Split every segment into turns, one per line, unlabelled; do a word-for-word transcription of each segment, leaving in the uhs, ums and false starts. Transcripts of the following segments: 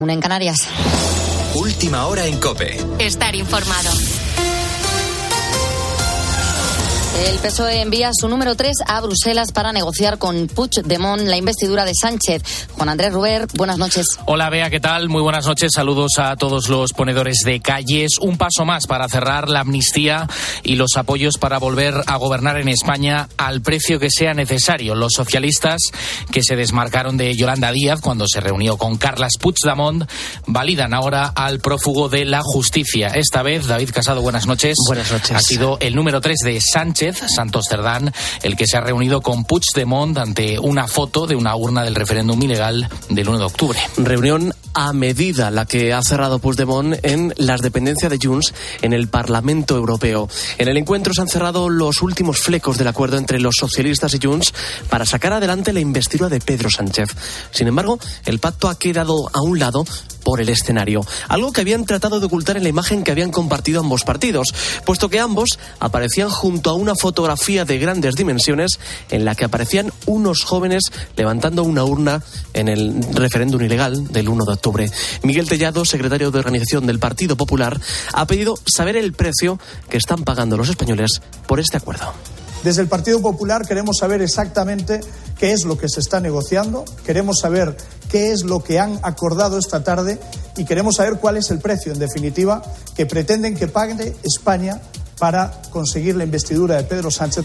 Una en Canarias.
Última hora en COPE.
Estar informado.
El P S O E envía su número tres a Bruselas para negociar con Puigdemont la investidura de Sánchez. Juan Andrés Ruber, buenas noches.
Hola, Bea, ¿qué tal? Muy buenas noches. Saludos a todos los ponedores de calles. Un paso más para cerrar la amnistía y los apoyos para volver a gobernar en España al precio que sea necesario. Los socialistas, que se desmarcaron de Yolanda Díaz cuando se reunió con Carles Puigdemont, validan ahora al prófugo de la justicia. Esta vez, David Casado, buenas noches.
Buenas noches.
Ha sido el número tres de Sánchez, Santos Cerdán, el que se ha reunido con Puigdemont ante una foto de una urna del referéndum ilegal del uno de octubre.
Reunión a medida la que ha cerrado Puigdemont en las dependencias de Junts en el Parlamento Europeo. En el encuentro se han cerrado los últimos flecos del acuerdo entre los socialistas y Junts para sacar adelante la investidura de Pedro Sánchez. Sin embargo, el pacto ha quedado a un lado por el escenario, algo que habían tratado de ocultar en la imagen que habían compartido ambos partidos, puesto que ambos aparecían junto a una fotografía de grandes dimensiones en la que aparecían unos jóvenes levantando una urna en el referéndum ilegal del uno de octubre. Miguel Tellado, secretario de Organización del Partido Popular, ha pedido saber el precio que están pagando los españoles por este acuerdo.
Desde el Partido Popular queremos saber exactamente qué es lo que se está negociando, queremos saber qué es lo que han acordado esta tarde y queremos saber cuál es el precio, en definitiva, que pretenden que pague España para conseguir la investidura de Pedro Sánchez.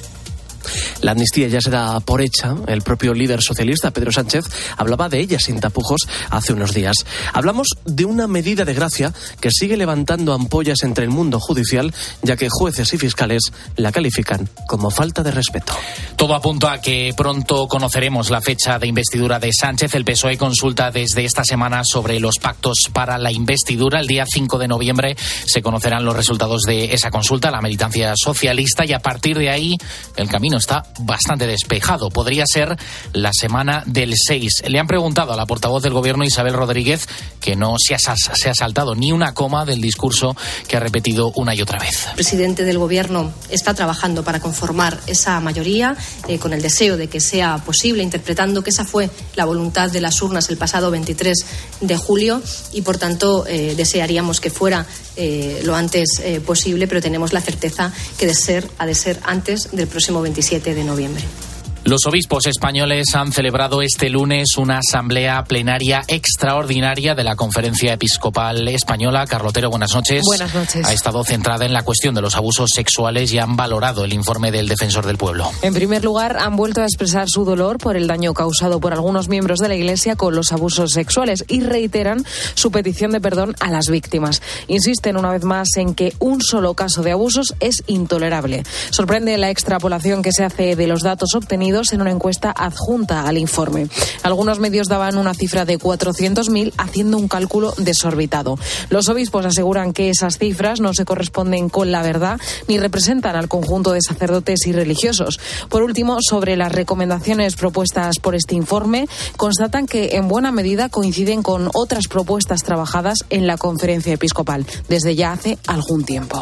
La amnistía ya se da por hecha. El propio líder socialista, Pedro Sánchez, hablaba de ella sin tapujos hace unos días. Hablamos de una medida de gracia que sigue levantando ampollas entre el mundo judicial, ya que jueces y fiscales la califican como falta de respeto.
Todo apunta a que pronto conoceremos la fecha de investidura de Sánchez. El P S O E consulta desde esta semana sobre los pactos para la investidura. El día cinco de noviembre se conocerán los resultados de esa consulta, la militancia socialista, y a partir de ahí el camino está bastante despejado. Podría ser la semana del seis. Le han preguntado a la portavoz del Gobierno, Isabel Rodríguez, que no se ha, se ha saltado ni una coma del discurso que ha repetido una y otra vez.
El presidente del Gobierno está trabajando para conformar esa mayoría, eh, con el deseo de que sea posible, interpretando que esa fue la voluntad de las urnas el pasado veintitrés de julio y, por tanto, eh, desearíamos que fuera eh, lo antes eh, posible, pero tenemos la certeza que de ser, ha de ser antes del próximo veintisiete de noviembre.
Los obispos españoles han celebrado este lunes una asamblea plenaria extraordinaria de la Conferencia Episcopal Española. Carlotero, buenas noches.
Buenas noches.
Ha estado centrada en la cuestión de los abusos sexuales y han valorado el informe del Defensor del Pueblo.
En primer lugar, han vuelto a expresar su dolor por el daño causado por algunos miembros de la Iglesia con los abusos sexuales y reiteran su petición de perdón a las víctimas. Insisten una vez más en que un solo caso de abusos es intolerable. Sorprende la extrapolación que se hace de los datos obtenidos en una encuesta adjunta al informe. Algunos medios daban una cifra de cuatrocientos mil haciendo un cálculo desorbitado. Los obispos aseguran que esas cifras no se corresponden con la verdad ni representan al conjunto de sacerdotes y religiosos. Por último, sobre las recomendaciones propuestas por este informe, constatan que en buena medida coinciden con otras propuestas trabajadas en la Conferencia Episcopal desde ya hace algún tiempo.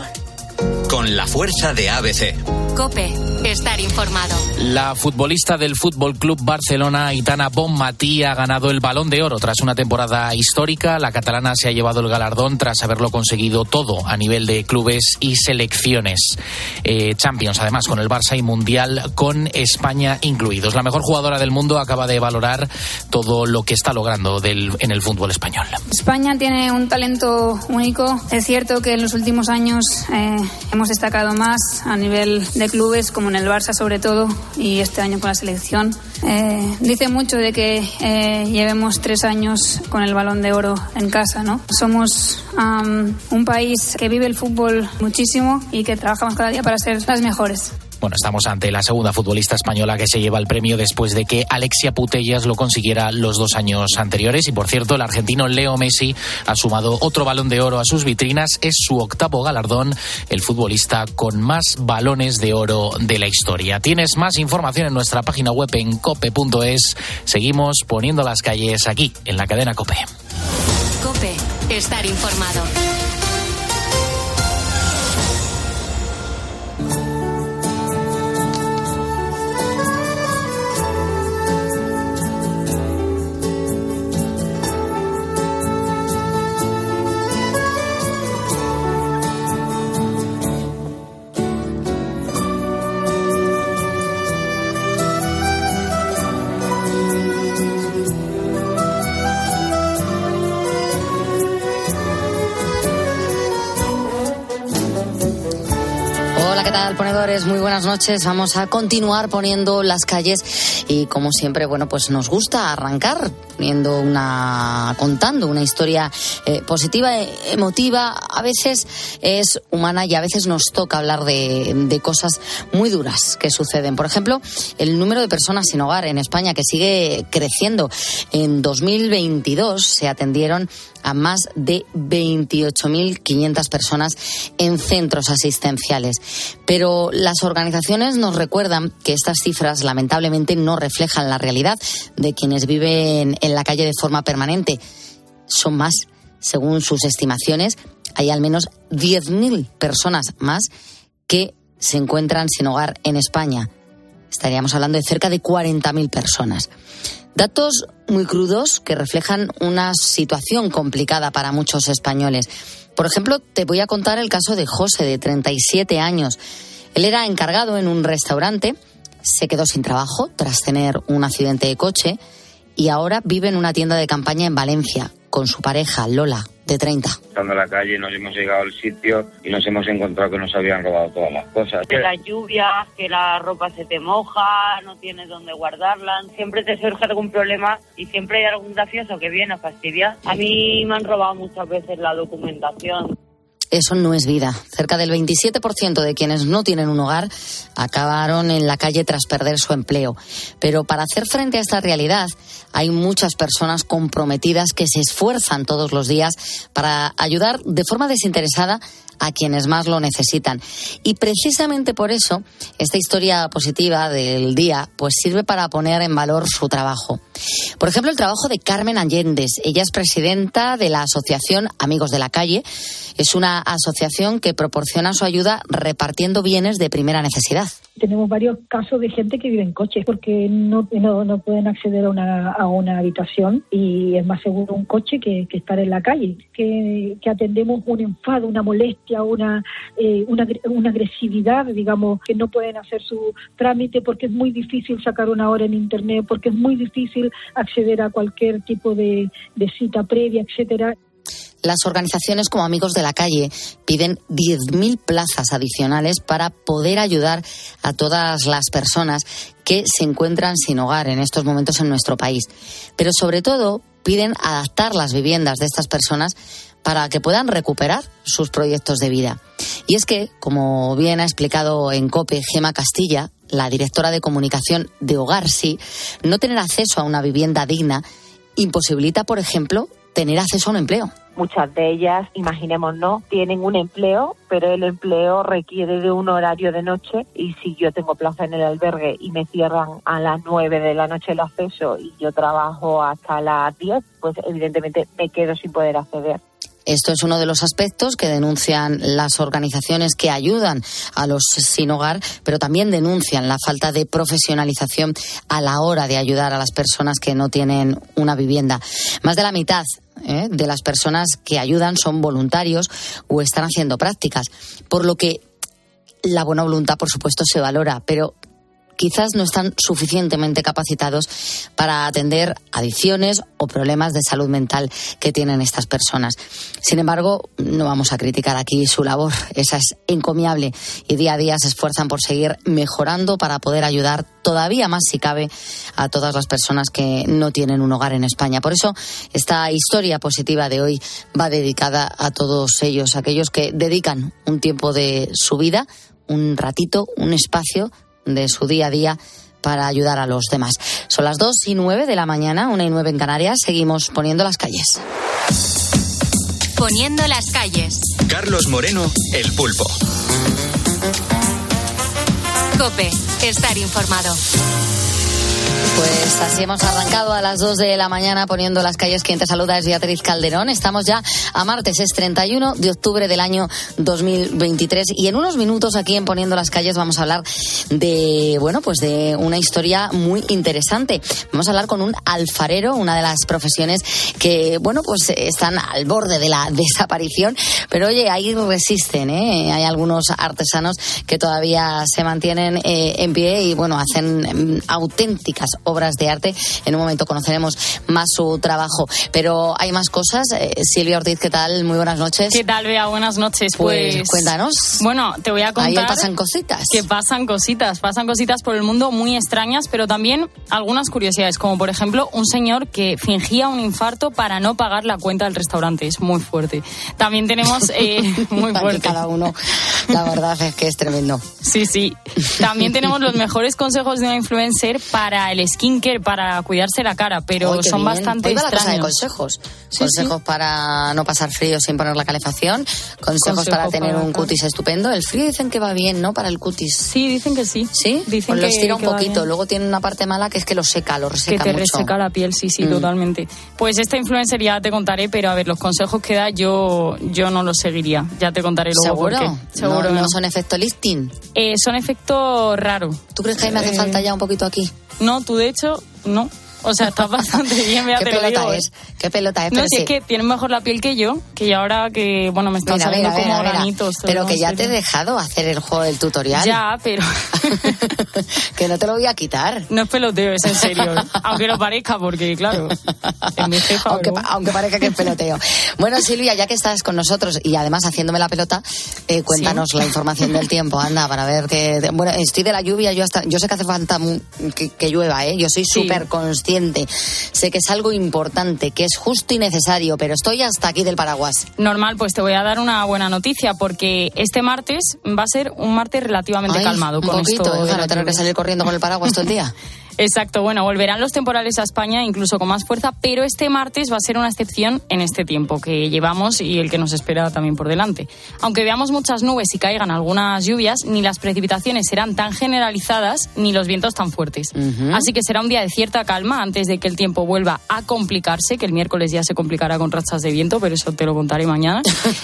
Con la fuerza de A B C.
COPE, estar informado.
La futbolista del Fútbol Club Barcelona, Aitana Bonmatí, ha ganado el Balón de Oro tras una temporada histórica. La catalana se ha llevado el galardón tras haberlo conseguido todo a nivel de clubes y selecciones. Eh, Champions, además, con el Barça y Mundial con España incluidos. La mejor jugadora del mundo acaba de valorar todo lo que está logrando del, en el fútbol español.
España tiene un talento único. Es cierto que en los últimos años eh, hemos destacado más a nivel de clubes, como en el Barça sobre todo, y este año con la selección. Eh, dice mucho de que eh, llevemos tres años con el Balón de Oro en casa, ¿no? Somos um, un país que vive el fútbol muchísimo y que trabajamos cada día para ser las mejores.
Bueno, estamos ante la segunda futbolista española que se lleva el premio después de que Alexia Putellas lo consiguiera los dos años anteriores. Y, por cierto, el argentino Leo Messi ha sumado otro Balón de Oro a sus vitrinas. Es su octavo galardón, el futbolista con más balones de oro de la historia. Tienes más información en nuestra página web en cope punto es. Seguimos poniendo las calles aquí, en la cadena COPE.
COPE, estar informado.
Hola, ¿qué tal, ponedores? Muy buenas noches. Vamos a continuar poniendo las calles y, como siempre, bueno, pues nos gusta arrancar poniendo una, contando una historia eh, positiva, eh, emotiva. A veces es humana y a veces nos toca hablar de, de cosas muy duras que suceden. Por ejemplo, el número de personas sin hogar en España, que sigue creciendo. En dos mil veintidós se atendieron a más de veintiocho mil quinientas personas en centros asistenciales. Pero las organizaciones nos recuerdan que estas cifras lamentablemente no reflejan la realidad de quienes viven en la calle de forma permanente. Son más. Según sus estimaciones, hay al menos diez mil personas más que se encuentran sin hogar en España. Estaríamos hablando de cerca de cuarenta mil personas. Datos muy crudos que reflejan una situación complicada para muchos españoles. Por ejemplo, te voy a contar el caso de José, de treinta y siete años. Él era encargado en un restaurante, se quedó sin trabajo tras tener un accidente de coche y ahora vive en una tienda de campaña en Valencia con su pareja, Lola, de treinta.
Estando en la calle nos hemos llegado al sitio y nos hemos encontrado que nos habían robado todas las cosas.
Que la lluvia, que la ropa se te moja, no tienes dónde guardarla. Siempre te surge algún problema y siempre hay algún gracioso que viene a fastidiar. A mí me han robado muchas veces la documentación.
Eso no es vida. Cerca del veintisiete por ciento de quienes no tienen un hogar acabaron en la calle tras perder su empleo. Pero para hacer frente a esta realidad hay muchas personas comprometidas que se esfuerzan todos los días para ayudar de forma desinteresada a quienes más lo necesitan. Y precisamente por eso esta historia positiva del día pues sirve para poner en valor su trabajo. Por ejemplo, el trabajo de Carmen Allendez. Ella es presidenta de la asociación Amigos de la Calle. Es una asociación que proporciona su ayuda repartiendo bienes de primera necesidad.
Tenemos varios casos de gente que vive en coches porque no, no, no pueden acceder a una, a una habitación y es más seguro un coche que, que estar en la calle. Que, que atendemos un enfado, una molestia, una, eh, una, una agresividad, digamos, que no pueden hacer su trámite porque es muy difícil sacar una hora en internet, porque es muy difícil acceder a cualquier tipo de, de cita previa, etcétera.
Las organizaciones como Amigos de la Calle piden diez mil plazas adicionales para poder ayudar a todas las personas que se encuentran sin hogar en estos momentos en nuestro país. Pero sobre todo piden adaptar las viviendas de estas personas para que puedan recuperar sus proyectos de vida. Y es que, como bien ha explicado en COPE Gema Castilla, la directora de comunicación de Hogar Sí, no tener acceso a una vivienda digna imposibilita, por ejemplo, tener acceso a un empleo.
Muchas de ellas, imaginémonos, tienen un empleo, pero el empleo requiere de un horario de noche y si yo tengo plaza en el albergue y me cierran a las nueve de la noche el acceso y yo trabajo hasta las diez, pues evidentemente me quedo sin poder acceder.
Esto es uno de los aspectos que denuncian las organizaciones que ayudan a los sin hogar, pero también denuncian la falta de profesionalización a la hora de ayudar a las personas que no tienen una vivienda. Más de la mitad ¿eh? de las personas que ayudan son voluntarios o están haciendo prácticas, por lo que la buena voluntad, por supuesto, se valora, pero quizás no están suficientemente capacitados para atender adicciones o problemas de salud mental que tienen estas personas. Sin embargo, no vamos a criticar aquí su labor, esa es encomiable y día a día se esfuerzan por seguir mejorando para poder ayudar todavía más, si cabe, a todas las personas que no tienen un hogar en España. Por eso, esta historia positiva de hoy va dedicada a todos ellos, aquellos que dedican un tiempo de su vida, un ratito, un espacio de su día a día para ayudar a los demás. Son las dos y nueve de la mañana, una y nueve en Canarias. Seguimos poniendo las calles.
Poniendo las calles.
Carlos Moreno, El Pulpo.
COPE, estar informado.
Pues así hemos arrancado a las dos de la mañana poniendo las calles. Quien te saluda es Beatriz Calderón. Estamos ya a martes, es treinta y uno de octubre del año dos mil veintitrés y en unos minutos aquí en Poniendo las Calles vamos a hablar de, bueno, pues de una historia muy interesante. Vamos a hablar con un alfarero, una de las profesiones que, bueno, pues están al borde de la desaparición, pero oye, ahí resisten, ¿eh? Hay algunos artesanos que todavía se mantienen eh, en pie y, bueno, hacen eh, auténticas obras de arte. En un momento conoceremos más su trabajo, pero hay más cosas. Eh, Silvia Ortiz, ¿qué tal? Muy buenas noches.
¿Qué tal, Bea? Buenas noches.
Pues,
pues
cuéntanos.
Bueno, te voy a contar.
Ahí pasan cositas.
Que pasan cositas, pasan cositas por el mundo muy extrañas, pero también algunas curiosidades, como por ejemplo un señor que fingía un infarto para no pagar la cuenta del restaurante. Es muy fuerte. También tenemos eh, muy fuerte.
Cada uno, la verdad es que es tremendo.
Sí, sí. También tenemos los mejores consejos de una influencer para el skincare, para cuidarse la cara, pero
Oy,
son
bien.
bastante
Hoy va la cosa
extraños.
de consejos.
Sí,
consejos
sí.
para no pasar frío sin poner la calefacción, consejos
Consejo
para tener
para
un
acá.
cutis estupendo. El frío dicen que va bien, ¿no? Para el cutis.
Sí, dicen que sí.
¿Sí?
Dicen
pues lo
que-
estira un
que va
poquito.
bien.
Luego tiene una parte mala que es que lo seca, lo reseca
Que te
mucho.
reseca la piel, sí, sí,
Mm.
totalmente. Pues esta influencer ya te contaré, pero a ver, los consejos que da yo yo no los seguiría. Ya te contaré luego
¿Seguro?
por qué. Seguro
no,
que
no
no.
son efecto lifting.
Eh, son efectos raros.
¿Tú crees que a mí me hace
Eh,
falta ya un poquito aquí?
No, tú de hecho, no. O sea, estás bastante bien, Bea,
¿Qué
te lo
pelota
digo.
es? ¿Qué pelota es?
No,
Pero
si
sí.
es que tienes mejor la piel que yo, que ya ahora que, bueno, me están
Mira,
saliendo
mira,
como
mira, mira.
granitos. todo,
Pero que
en
ya te he
serio.
dejado hacer el juego del tutorial.
Ya, pero
Que no te lo voy a quitar.
no es peloteo, es en serio. Aunque lo parezca, porque claro, es mi jefa.
Aunque,
pero-
aunque parezca que es peloteo. Bueno, Silvia, ya que estás con nosotros y además haciéndome la pelota, eh, cuéntanos
Sí.
la información del tiempo, anda, para ver que... Bueno, estoy de la lluvia, yo hasta yo sé que hace falta mu- que, que llueva, ¿eh? Yo soy
Sí.
súper consciente. Sé que es algo importante, que es justo y necesario, pero estoy hasta aquí del paraguas.
Normal, pues te voy a dar una buena noticia, porque este martes va a ser un martes relativamente
Ay,
calmado.
un
con
poquito,
esto de
hija,
la
no tener que
lluvia.
salir corriendo con el paraguas todo el día.
Exacto, bueno, volverán los temporales a España incluso con más fuerza, pero este martes va a ser una excepción en este tiempo que llevamos y el que nos espera también por delante. Aunque veamos muchas nubes y caigan algunas lluvias, ni las precipitaciones serán tan generalizadas ni los vientos tan fuertes.
Ujú.
Así que será un día de cierta calma antes de que el tiempo vuelva a complicarse, que el miércoles ya se complicará con rachas de viento, pero eso te lo contaré mañana.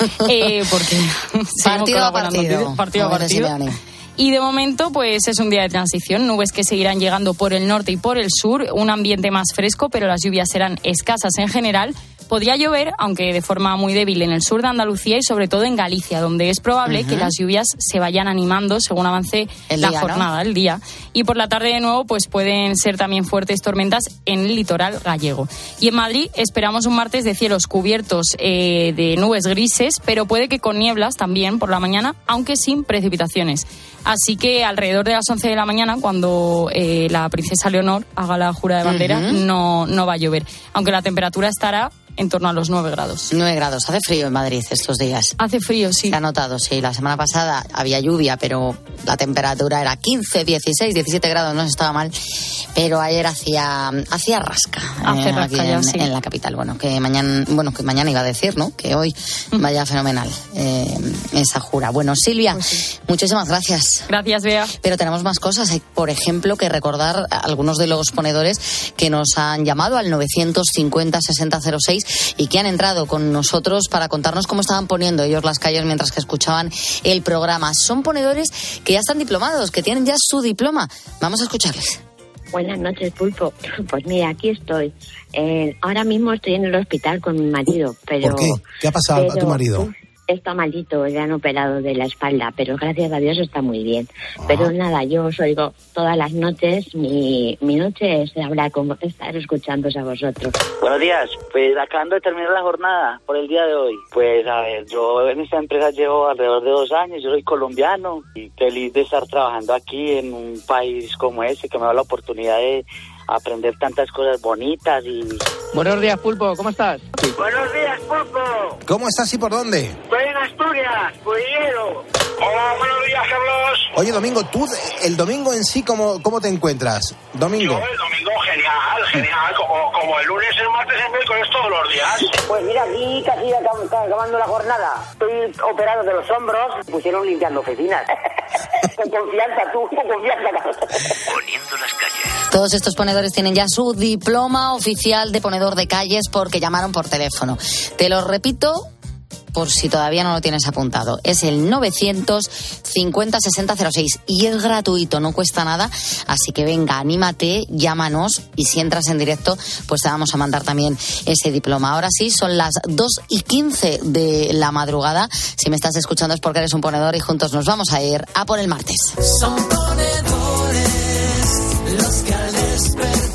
eh, porque seguimos
Partido
con las
a
buenas
partido.
noticias. Partido a
Como dice
partido.
Simeone.
Y de momento, pues es un día de transición. Nubes que seguirán llegando por el norte y por el sur. Un ambiente más fresco, pero las lluvias serán escasas en general. Podría llover, aunque de forma muy débil, en el sur de Andalucía y sobre todo en Galicia, donde es probable
Ujú.
que las lluvias se vayan animando según avance
El
la
día, ¿no?
jornada, el día. Y por la tarde, de nuevo, pues pueden ser también fuertes tormentas en el litoral gallego. Y en Madrid esperamos un martes de cielos cubiertos eh, de nubes grises, pero puede que con nieblas también por la mañana, aunque sin precipitaciones. Así que alrededor de las once de la mañana, cuando eh, la princesa Leonor haga la jura de bandera,
Ujú.
no, no va a llover. Aunque la temperatura estará en torno a los nueve grados.
nueve grados. Hace frío en Madrid estos días.
Hace frío, sí.
Se ha notado, sí. La semana pasada había lluvia, pero la temperatura era quince, dieciséis, diecisiete grados, no estaba mal. Pero ayer hacía hacía rasca.
Hace rasca
aquí
ya,
en,
sí.
en la capital. Bueno, que mañana, bueno, que mañana iba a decir, ¿no? Que hoy vaya fenomenal eh, esa jura. Bueno, Silvia,
Pues
muchísimas gracias.
Gracias, Bea.
Pero tenemos más cosas. Hay, por ejemplo, que recordar a algunos de los ponedores que nos han llamado al novecientos cincuenta sesenta cero seis y que han entrado con nosotros para contarnos cómo estaban poniendo ellos las calles mientras que escuchaban el programa. Son ponedores que ya están diplomados, que tienen ya su diploma. Vamos a escucharles.
Buenas noches, Pulpo. Pues mira, aquí estoy. Eh, ahora mismo estoy en el hospital con mi marido, pero...
¿Por qué? ¿Qué ha pasado a
pero,
tu marido?
uf, está malito, le han operado de la espalda, pero gracias a Dios está muy bien.
Ah.
Pero nada, yo os oigo todas las noches, mi, mi noche es hablar con estar escuchándoos a vosotros.
Buenos días, pues acabando de terminar la jornada por el día de hoy. Pues a ver, yo en esta empresa llevo alrededor de dos años, yo soy colombiano y feliz de estar trabajando aquí en un país como este que me da la oportunidad de aprender tantas cosas bonitas y...
Buenos días, Pulpo, ¿cómo estás?
Buenos días, Pulpo.
¿Cómo estás y por dónde?
Estoy en Asturias, Pudillero. Hola, buenos días, Carlos.
Oye, Domingo, tú, el domingo en sí, ¿cómo, cómo te encuentras? Domingo.
Yo el domingo, genial, genial. Como, como el lunes, el martes, el miércoles, todos los días.
Pues mira, aquí casi acab- está acabando la jornada. Estoy operado de los hombros. Pusieron limpiando oficinas. Con confianza, tú, con confianza.
Poniendo las calles.
Todos estos ponedores tienen ya su diploma oficial de ponedor de calles porque llamaron por teléfono. Te lo repito por si todavía no lo tienes apuntado. Es el novecientos cincuenta sesenta cero seis y es gratuito, no cuesta nada. Así que venga, anímate, llámanos y si entras en directo, pues te vamos a mandar también ese diploma. Ahora sí, son las dos y quince de la madrugada. Si me estás escuchando es porque eres un ponedor y juntos nos vamos a ir a por el martes.
Son ponedores los que al despertar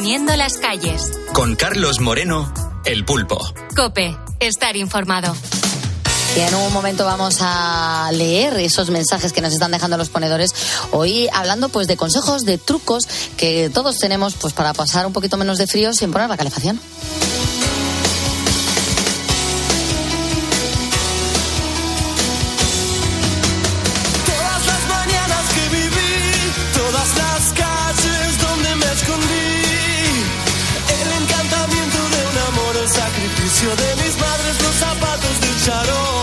Poniendo las calles.
Con Carlos Moreno, El Pulpo.
COPE. Estar informado.
Y en un momento vamos a leer esos mensajes que nos están dejando los ponedores. Hoy hablando pues de consejos, de trucos que todos tenemos pues para pasar un poquito menos de frío sin poner la calefacción.
Todas las mañanas que viví, todas las calles donde me escondí, el encantamiento de un amor, el sacrificio de mis madres, los zapatos del charol.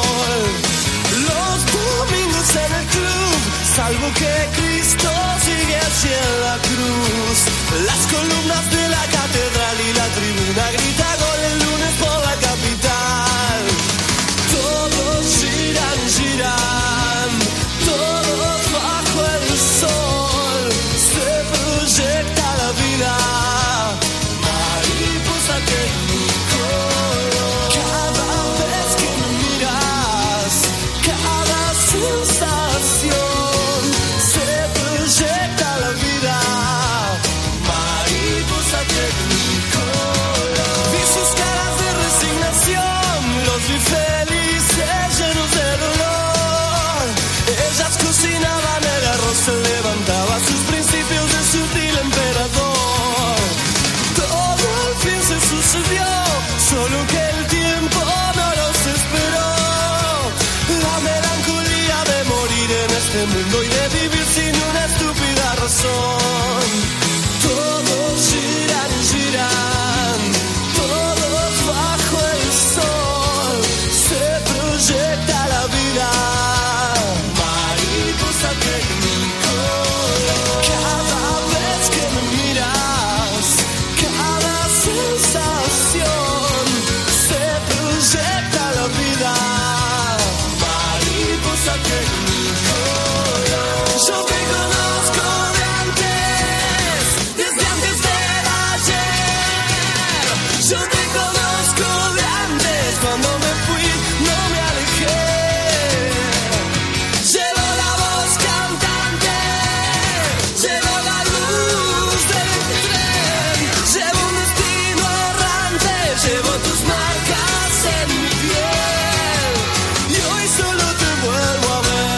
En el club, salvo que Cristo sigue hacia la cruz. Las columnas de la catedral y la tribuna grita gol el lunes por la capital. Todos giran, giran, todos bajo el sol. Se proyecta la vida, mariposa que mi color. Cada vez que me miras, cada sensación se proyecta la vida, mariposa tecnicolor. Vi sus caras de resignación, los vi felices, llenos de dolor. Ellas cocinaban el arroz, se levantaba sus principios de sutil emperador. Todo al fin se sucedió, solo que el tiempo no los esperó. La melancolía de morir en este mundo y de vivir sin una estúpida razón. Todos giran, giran, todos bajo el sol. Se proyecta la vida, mariposa tecnicolor. Cada vez que me miras, cada sensación se proyecta la vida. Yo te conozco de antes, desde antes del ayer. Yo te conozco de antes, cuando me fui no me alejé. Llevo la voz cantante, llevo la luz del tren, llevo un destino errante, llevo tus marcas en mi piel. Y hoy solo te vuelvo a ver.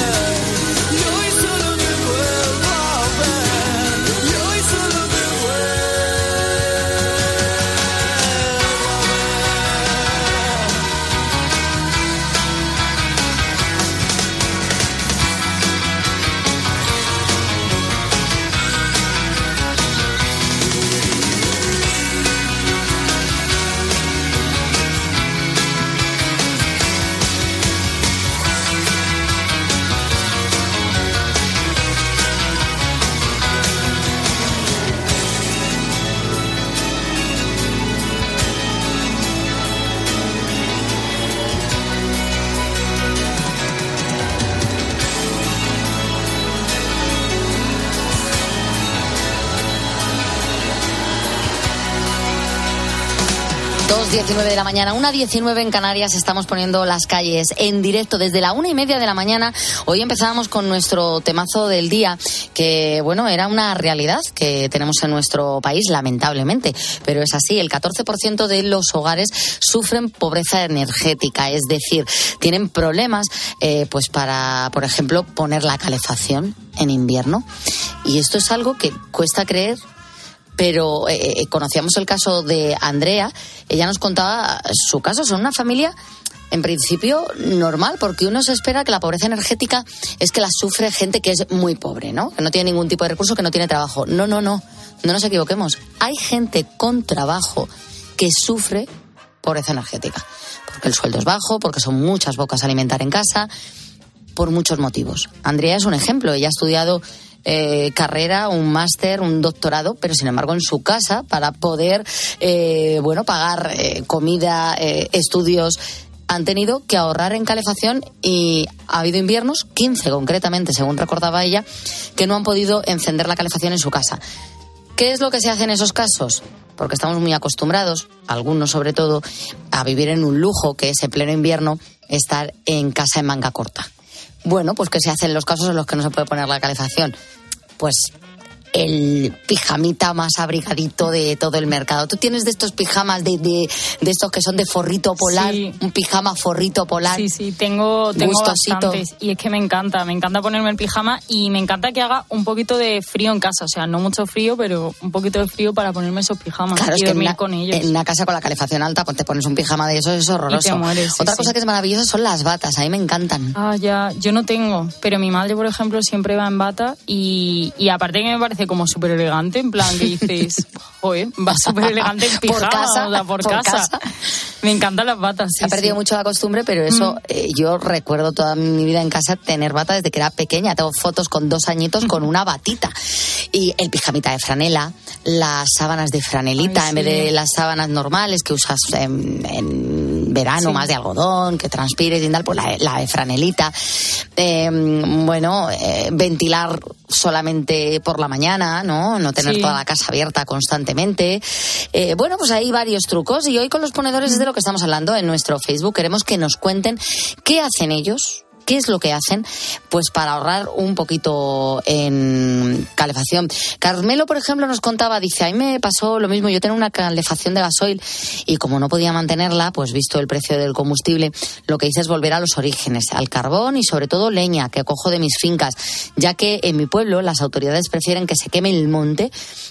dos diecinueve de la mañana, una diecinueve en Canarias, estamos poniendo las calles en directo desde la una y media de la mañana. Hoy empezábamos con nuestro temazo del día, que bueno, era una realidad que tenemos en nuestro país, lamentablemente, pero es así, el catorce por ciento de los hogares sufren pobreza energética, es decir, tienen problemas eh, pues para, por ejemplo, poner la calefacción en invierno, y esto es algo que cuesta creer. Pero eh, conocíamos el caso de Andrea, ella nos contaba su caso, son una familia en principio normal, porque uno se espera que la pobreza energética es que la sufre gente que es muy pobre, ¿no? Que no tiene ningún tipo de recurso, que no tiene trabajo. No, no, no, no nos equivoquemos. Hay gente con trabajo que sufre pobreza energética, porque el sueldo es bajo, porque son muchas bocas a alimentar en casa, por muchos motivos. Andrea es un ejemplo, ella ha estudiado Eh, carrera, un máster, un doctorado, pero sin embargo en su casa, para poder eh, bueno pagar eh, comida, eh, estudios, han tenido que ahorrar en calefacción, y ha habido inviernos, quince concretamente, según recordaba ella, que no han podido encender la calefacción en su casa. ¿Qué es lo que se hace en esos casos? Porque estamos muy acostumbrados, algunos sobre todo, a vivir en un lujo que es en pleno invierno estar en casa en manga corta. Bueno, pues ¿qué se hace en los casos en los que no se puede poner la calefacción? Pues el pijamita más abrigadito de todo el mercado. ¿Tú tienes de estos pijamas, de, de, de estos que son de forrito polar? Sí. Un pijama forrito polar.
Sí, sí, tengo, tengo bastantes. Y es que me encanta, me encanta ponerme el pijama y me encanta que haga un poquito de frío en casa. O sea, no mucho frío, pero un poquito de frío para ponerme esos pijamas
claro,
y
es
dormir
que
con ellos.
En una casa con la calefacción alta, pues te pones un pijama de esos, es horroroso.
Y te mueres, sí,
Otra
sí.
cosa que es maravillosa son las batas, a mí me encantan.
Ah, ya, yo no tengo, pero mi madre, por ejemplo, siempre va en bata y, y aparte que me parece como súper elegante, en plan que dices, joder, va súper elegante en pijama,
por casa,
o sea, por,
por
casa.
casa.
Me encantan las batas. Sí,
Se ha perdido
sí.
mucho la costumbre, pero eso mm. eh, yo recuerdo toda mi vida en casa tener bata desde que era pequeña. Tengo fotos con dos añitos con una batita. Y el pijamita de franela, las sábanas de franelita, Ay, en sí. vez de las sábanas normales que usas en, en verano, sí. más de algodón, que transpires y tal, pues la, la de franelita. Eh, bueno, eh, ventilar solamente por la mañana, ¿no? No tener sí. toda la casa abierta constantemente. Eh, bueno, pues hay varios trucos y hoy con los ponedores es de lo que estamos hablando en nuestro Facebook. Queremos que nos cuenten qué hacen ellos. ¿Qué es lo que hacen? Pues para ahorrar un poquito en calefacción. Carmelo, por ejemplo, nos contaba, dice, a mí me pasó lo mismo, yo tenía una calefacción de gasoil y como no podía mantenerla, pues visto el precio del combustible, lo que hice es volver a los orígenes, al carbón y sobre todo leña, que cojo de mis fincas, ya que en mi pueblo las autoridades prefieren que se queme el monte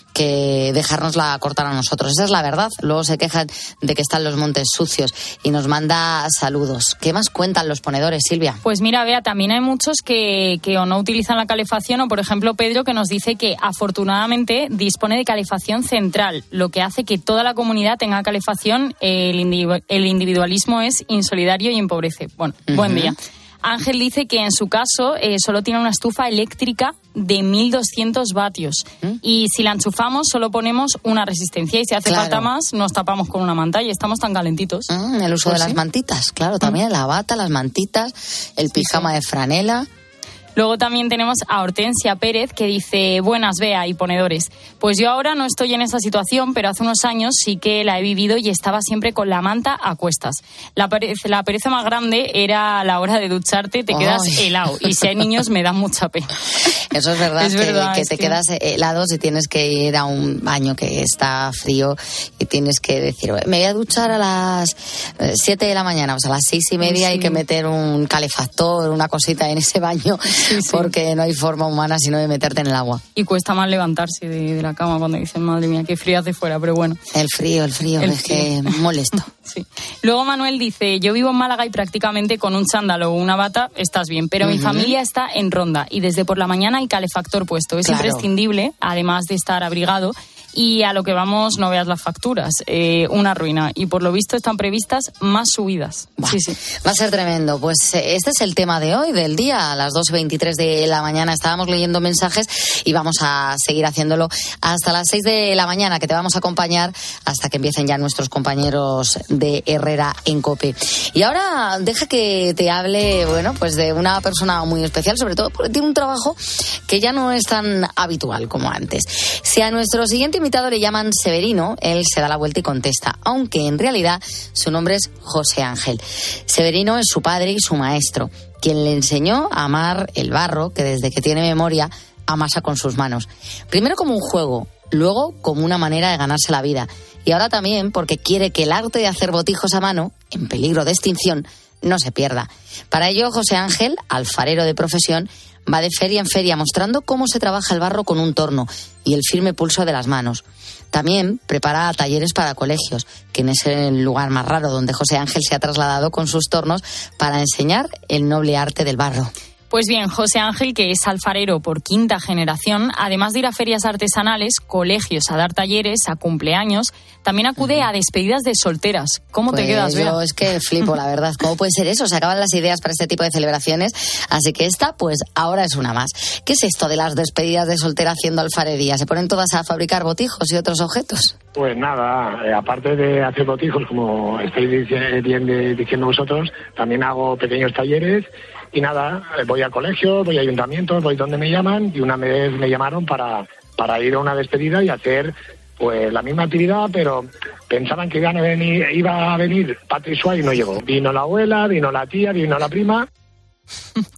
que dejárnosla cortar a nosotros. Esa es la verdad. Luego se quejan de que están los montes sucios y nos manda saludos. ¿Qué más cuentan los ponedores, Silvia?
Pues mira, Bea, también hay muchos que, que o no utilizan la calefacción o, por ejemplo, Pedro, que nos dice que afortunadamente dispone de calefacción central, lo que hace que toda la comunidad tenga calefacción. El, individu- el individualismo es insolidario y empobrece. Bueno, uh-huh. buen día. Ángel dice que en su caso eh, solo tiene una estufa eléctrica de mil doscientos vatios ¿Mm? y si la enchufamos solo ponemos una resistencia y si hace
claro.
falta más nos tapamos con una manta y estamos tan calentitos.
Mm, el uso pues de sí. las mantitas, claro, también mm. la bata, las mantitas, el pijama sí, sí. de franela.
Luego también tenemos a Hortensia Pérez que dice, buenas Bea y ponedores. Pues yo ahora no estoy en esa situación, pero hace unos años sí que la he vivido y estaba siempre con la manta a cuestas. La pereza, la pereza más grande era a la hora de ducharte, te quedas Ay. helado y si hay niños me da mucha pena.
Eso es verdad,
es
que,
verdad
que
es
te
que...
quedas helado si tienes que ir a un baño que está frío y tienes que decir, me voy a duchar a las siete de la mañana, pues a las seis y media sí. hay que meter un calefactor, una cosita en ese baño. Sí, sí. Porque no hay forma humana sino de meterte en el agua.
Y cuesta más levantarse de, de la cama cuando dicen, madre mía, qué frío hace fuera, pero bueno.
El frío, el frío, el es frío. que molesto.
Sí. Luego Manuel dice, yo vivo en Málaga y prácticamente con un chándal o una bata estás bien, pero uh-huh. mi familia está en Ronda y desde por la mañana hay calefactor puesto. Es claro. imprescindible, además de estar abrigado. Y a lo que vamos, no veas las facturas, eh, una ruina. Y por lo visto están previstas más subidas.
Buah, sí, sí. Va a ser tremendo. Pues este es el tema de hoy, del día. A las dos veintitrés de la mañana estábamos leyendo mensajes y vamos a seguir haciéndolo hasta las seis de la mañana, que te vamos a acompañar hasta que empiecen ya nuestros compañeros de Herrera en COPE. Y ahora deja que te hable, bueno, pues de una persona muy especial, sobre todo porque tiene un trabajo que ya no es tan habitual como antes. Si a nuestro siguiente invitado le llaman Severino, él se da la vuelta y contesta, aunque en realidad su nombre es José Ángel. Severino es su padre y su maestro, quien le enseñó a amar el barro, que desde que tiene memoria amasa con sus manos. Primero como un juego, luego como una manera de ganarse la vida. Y ahora también porque quiere que el arte de hacer botijos a mano, en peligro de extinción, no se pierda. Para ello, José Ángel, alfarero de profesión, va de feria en feria mostrando cómo se trabaja el barro con un torno y el firme pulso de las manos. También prepara talleres para colegios, que es el lugar más raro donde José Ángel se ha trasladado con sus tornos para enseñar el noble arte del barro.
Pues bien, José Ángel, que es alfarero por quinta generación, además de ir a ferias artesanales, colegios a dar talleres, a cumpleaños, también acude uh-huh. a despedidas de solteras. ¿Cómo
pues
te quedas, Bea?
Yo es que flipo, la verdad. ¿Cómo puede ser eso? Se acaban las ideas para este tipo de celebraciones, así que esta, pues ahora es una más. ¿Qué es esto de las despedidas de soltera haciendo alfarería? ¿Se ponen todas a fabricar botijos y otros objetos?
Pues nada, eh, aparte de hacer botijos, como estáis bien de, diciendo vosotros, también hago pequeños talleres. Y nada, voy al colegio, voy a ayuntamientos, voy donde me llaman y una vez me llamaron para, para ir a una despedida y hacer pues la misma actividad, pero pensaban que iban a venir, iba a venir Patrick Swayze y no llegó. Vino la abuela, vino la tía, vino la prima.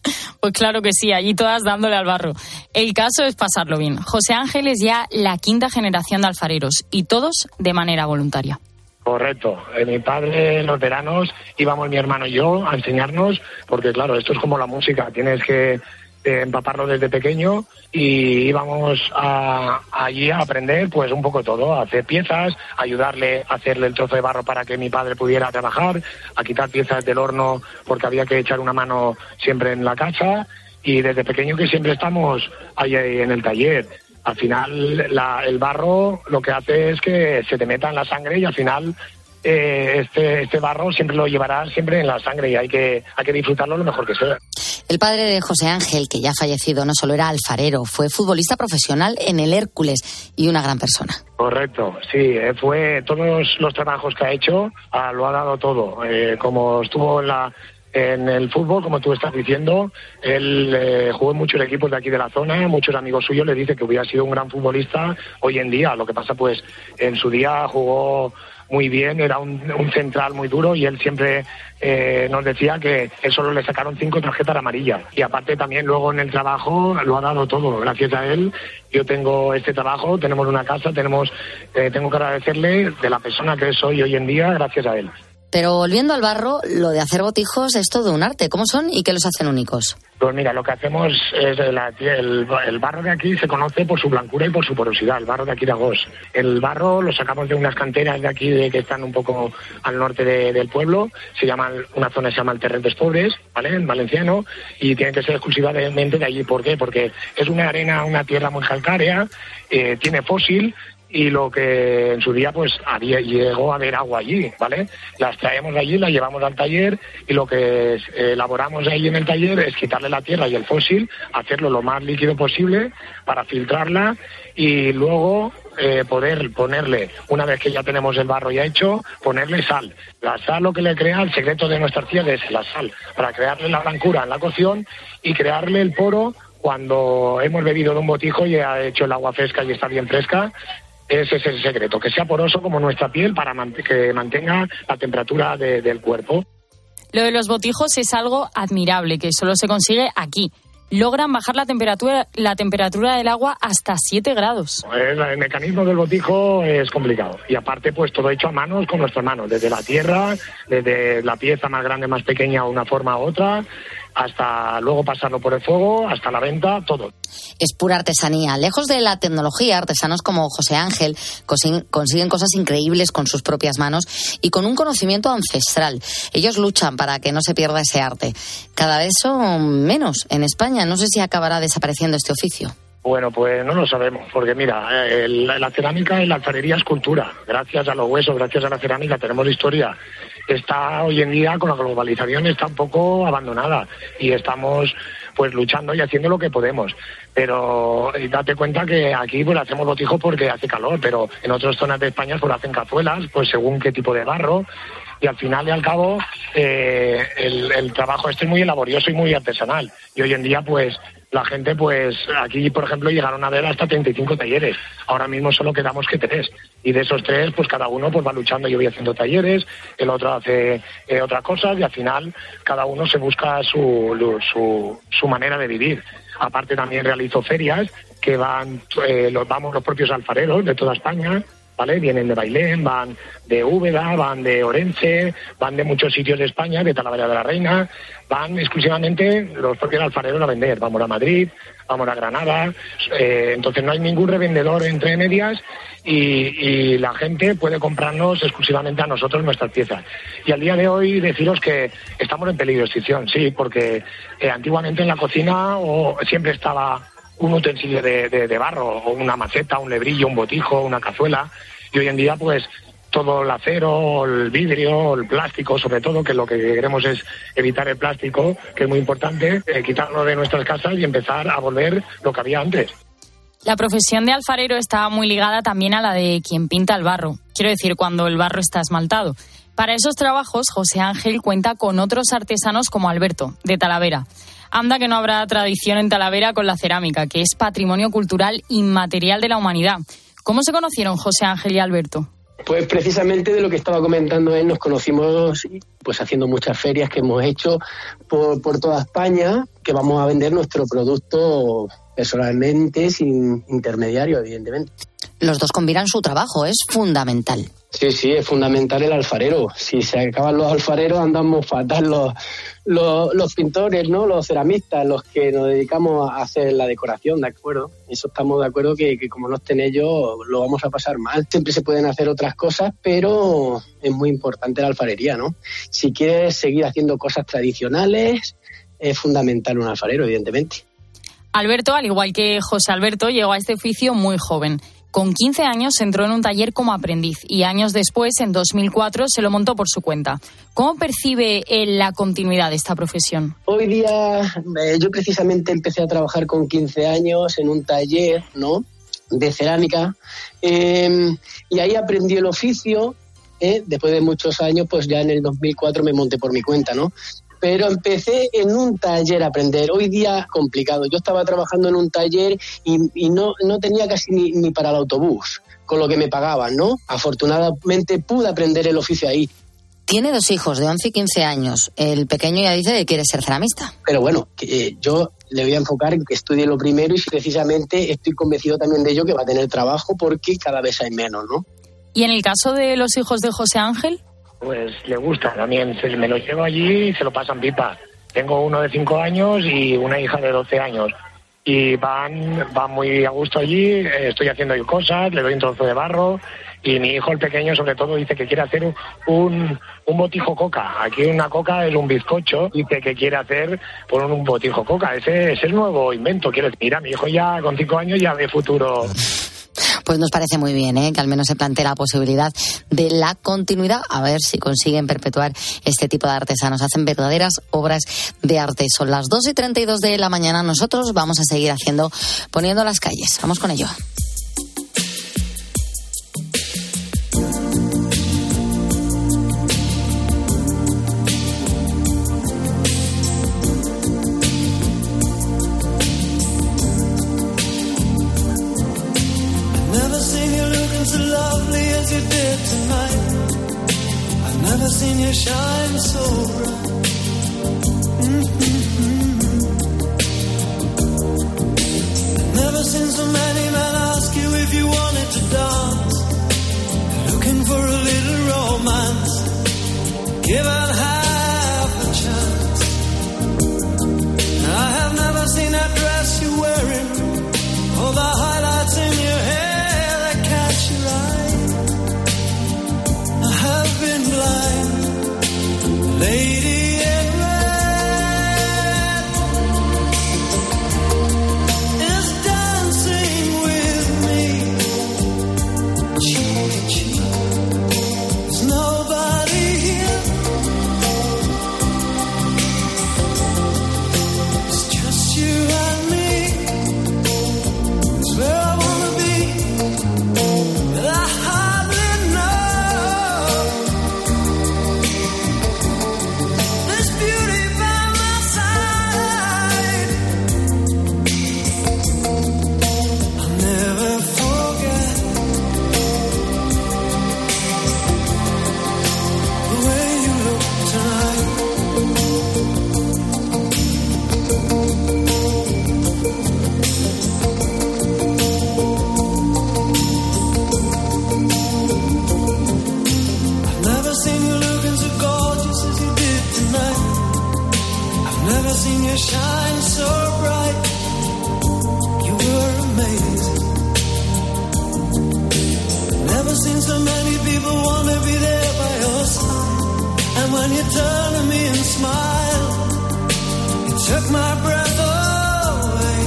Pues claro que sí, allí todas dándole al barro. El caso es pasarlo bien. José Ángel es ya la quinta generación de alfareros y todos de manera voluntaria.
Correcto. Eh, mi padre, en los veranos, íbamos mi hermano y yo a enseñarnos, porque claro, esto es como la música, tienes que eh, empaparlo desde pequeño, y íbamos a, allí a aprender pues un poco todo, a hacer piezas, a ayudarle a hacerle el trozo de barro para que mi padre pudiera trabajar, a quitar piezas del horno porque había que echar una mano siempre en la casa, y desde pequeño que siempre estamos ahí en el taller. Al final la, el barro lo que hace es que se te meta en la sangre, y al final eh, este, este barro siempre lo llevarás siempre en la sangre, y hay que, hay que disfrutarlo lo mejor que sea.
El padre de José Ángel, que ya ha fallecido, no solo era alfarero, fue futbolista profesional en el Hércules y una gran persona.
Correcto, sí, fue todos los trabajos que ha hecho, ah, lo ha dado todo. Eh, como estuvo en la En el fútbol, como tú estás diciendo, él eh, jugó en muchos equipos de aquí de la zona, muchos amigos suyos le dicen que hubiera sido un gran futbolista hoy en día. Lo que pasa, pues, en su día jugó muy bien, era un, un central muy duro, y él siempre eh, nos decía que él solo le sacaron cinco tarjetas amarillas. Y aparte también luego en el trabajo lo ha dado todo, gracias a él. Yo tengo este trabajo, tenemos una casa, tenemos eh, tengo que agradecerle de la persona que soy hoy en día, gracias a él.
Pero volviendo al barro, lo de hacer botijos es todo un arte. ¿Cómo son y qué los hacen únicos?
Pues mira, lo que hacemos es la, el, el barro de aquí se conoce por su blancura y por su porosidad, el barro de aquí de Agós. El barro lo sacamos de unas canteras de aquí de, que están un poco al norte de, del pueblo, se llama, una zona se llama el Terret dels Pobres, ¿vale?, en valenciano, y tiene que ser exclusivamente de allí. ¿Por qué? Porque es una arena, una tierra muy calcárea, eh, tiene fósil, y lo que en su día pues había, llegó a haber agua allí, ¿vale? Las traemos de allí, las llevamos al taller, y lo que es, eh, elaboramos ahí en el taller es quitarle la tierra y el fósil, hacerlo lo más líquido posible para filtrarla, y luego eh, poder ponerle, una vez que ya tenemos el barro ya hecho, ponerle sal. La sal lo que le crea, el secreto de nuestra arcilla es la sal, para crearle la blancura en la cocción y crearle el poro cuando hemos bebido de un botijo y ha hecho el agua fresca y está bien fresca. Ese es el secreto, que sea poroso como nuestra piel para que mantenga la temperatura de, del cuerpo.
Lo de los botijos es algo admirable, que solo se consigue aquí. Logran bajar la temperatura, la temperatura del agua hasta siete grados.
El, el mecanismo del botijo es complicado. Y aparte, pues todo hecho a manos con nuestras manos. Desde la tierra, desde la pieza más grande, más pequeña, una forma u otra, hasta luego pasarlo por el fuego, hasta la venta, todo.
Es pura artesanía. Lejos de la tecnología, artesanos como José Ángel consiguen cosas increíbles con sus propias manos y con un conocimiento ancestral. Ellos luchan para que no se pierda ese arte. Cada vez son menos en España. No sé si acabará desapareciendo este oficio.
Bueno, pues no lo sabemos, porque mira, el, la cerámica y la alfarería es cultura. Gracias a los huesos, gracias a la cerámica tenemos historia. Está hoy en día, con la globalización, está un poco abandonada, y estamos pues luchando y haciendo lo que podemos. Pero date cuenta que aquí pues hacemos botijos porque hace calor, pero en otras zonas de España pues hacen cazuelas, pues según qué tipo de barro. Y al final y al cabo eh, el, el trabajo este es muy laborioso y muy artesanal. Y hoy en día pues la gente, pues aquí por ejemplo llegaron a ver hasta treinta y cinco talleres. Ahora mismo solo quedamos que tres. Y de esos tres pues cada uno pues va luchando. Yo voy haciendo talleres, el otro hace eh, otras cosas, y al final cada uno se busca su, su, su manera de vivir. Aparte también realizo ferias que van, eh, los vamos los propios alfareros de toda España, ¿vale? Vienen de Bailén, van de Úbeda, van de Orense, van de muchos sitios de España, de Talavera de la Reina, van exclusivamente los propios alfareros a vender. Vamos a Madrid, vamos a Granada, eh, entonces no hay ningún revendedor entre medias, y, y la gente puede comprarnos exclusivamente a nosotros nuestras piezas. Y al día de hoy deciros que estamos en peligro de extinción, sí, porque eh, antiguamente en la cocina o siempre estaba un utensilio de, de, de barro, o una maceta, un lebrillo, un botijo, una cazuela, y hoy en día pues todo el acero, el vidrio, el plástico, sobre todo, que lo que queremos es evitar el plástico, que es muy importante, eh, quitarlo de nuestras casas y empezar a volver lo que había antes.
La profesión de alfarero está muy ligada también a la de quien pinta el barro, quiero decir, cuando el barro está esmaltado. Para esos trabajos, José Ángel cuenta con otros artesanos como Alberto, de Talavera. Anda que no habrá tradición en Talavera con la cerámica, que es patrimonio cultural inmaterial de la humanidad. ¿Cómo se conocieron José Ángel y Alberto?
Pues precisamente de lo que estaba comentando él, nos conocimos pues haciendo muchas ferias que hemos hecho por, por toda España, que vamos a vender nuestro producto personalmente, sin intermediario, evidentemente.
Los dos combinan su trabajo, es fundamental.
Sí, sí, es fundamental el alfarero. Si se acaban los alfareros, andamos fatal los, los, los pintores, ¿no? Los ceramistas, los que nos dedicamos a hacer la decoración, ¿de acuerdo? Eso estamos de acuerdo que, que como no estén ellos, lo vamos a pasar mal. Siempre se pueden hacer otras cosas, pero es muy importante la alfarería, ¿no? Si quieres seguir haciendo cosas tradicionales, es fundamental un alfarero, evidentemente.
Alberto, al igual que José Alberto, llegó a este oficio muy joven. Con quince años entró en un taller como aprendiz y años después, en dos mil cuatro, se lo montó por su cuenta. ¿Cómo percibe él la continuidad de esta profesión?
Hoy día, eh, yo precisamente empecé a trabajar con quince años en un taller, ¿no?, de cerámica, eh, y ahí aprendí el oficio. Eh, después de muchos años, pues ya en el dos mil cuatro me monté por mi cuenta, ¿no? Pero empecé en un taller a aprender. Hoy día complicado. Yo estaba trabajando en un taller y, y no, no tenía casi ni, ni para el autobús, con lo que me pagaban, ¿no? Afortunadamente pude aprender el oficio ahí.
Tiene dos hijos de once y quince años. El pequeño ya dice que quiere ser ceramista.
Pero bueno, que, eh, yo le voy a enfocar en que estudie lo primero y precisamente estoy convencido también de ello, que va a tener trabajo porque cada vez hay menos, ¿no?
¿Y en el caso de los hijos de José Ángel?
Pues le gusta también, se, me lo llevo allí y se lo pasan pipa. Tengo uno de cinco años y una hija de doce años. Y van, van muy a gusto allí, estoy haciendo yo cosas, le doy un trozo de barro. Y mi hijo, el pequeño, sobre todo, dice que quiere hacer un, un, un botijo coca. Aquí una coca es un bizcocho, dice que quiere hacer por un, un botijo coca. Ese es el nuevo invento. Quiero decir, mira, mi hijo ya con cinco años ya ve futuro.
Pues nos parece muy bien, ¿eh?, que al menos se plantee la posibilidad de la continuidad, a ver si consiguen perpetuar este tipo de artesanos. Hacen verdaderas obras de arte. Son las dos y treinta y dos de la mañana. Nosotros vamos a seguir haciendo, poniendo las calles. Vamos con ello.
Never seen you shine so bright. Mm-hmm. Never seen so many men ask you if you wanted to dance. Looking for a little romance, given half a chance. I have never seen that dress you're wearing, or the highlights in your hair that catch your eye. I have been blind, lady in red is dancing with me, cheek to cheek. There's nobody here, it's just you and me. It's where I wanna be, but I hardly know. Shine so bright, you were amazing. Never seen so many people want to be there by your side. And when you turn to me and smile, you took my breath away.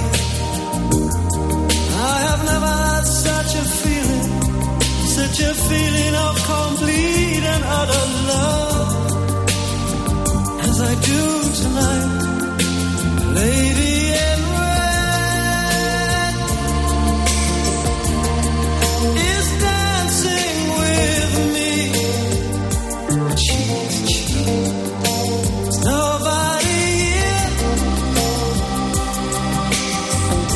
I have never had such a feeling, such a feeling of complete and utter love as I do tonight. Lady in red is dancing with me, cheek to cheek. There's nobody here,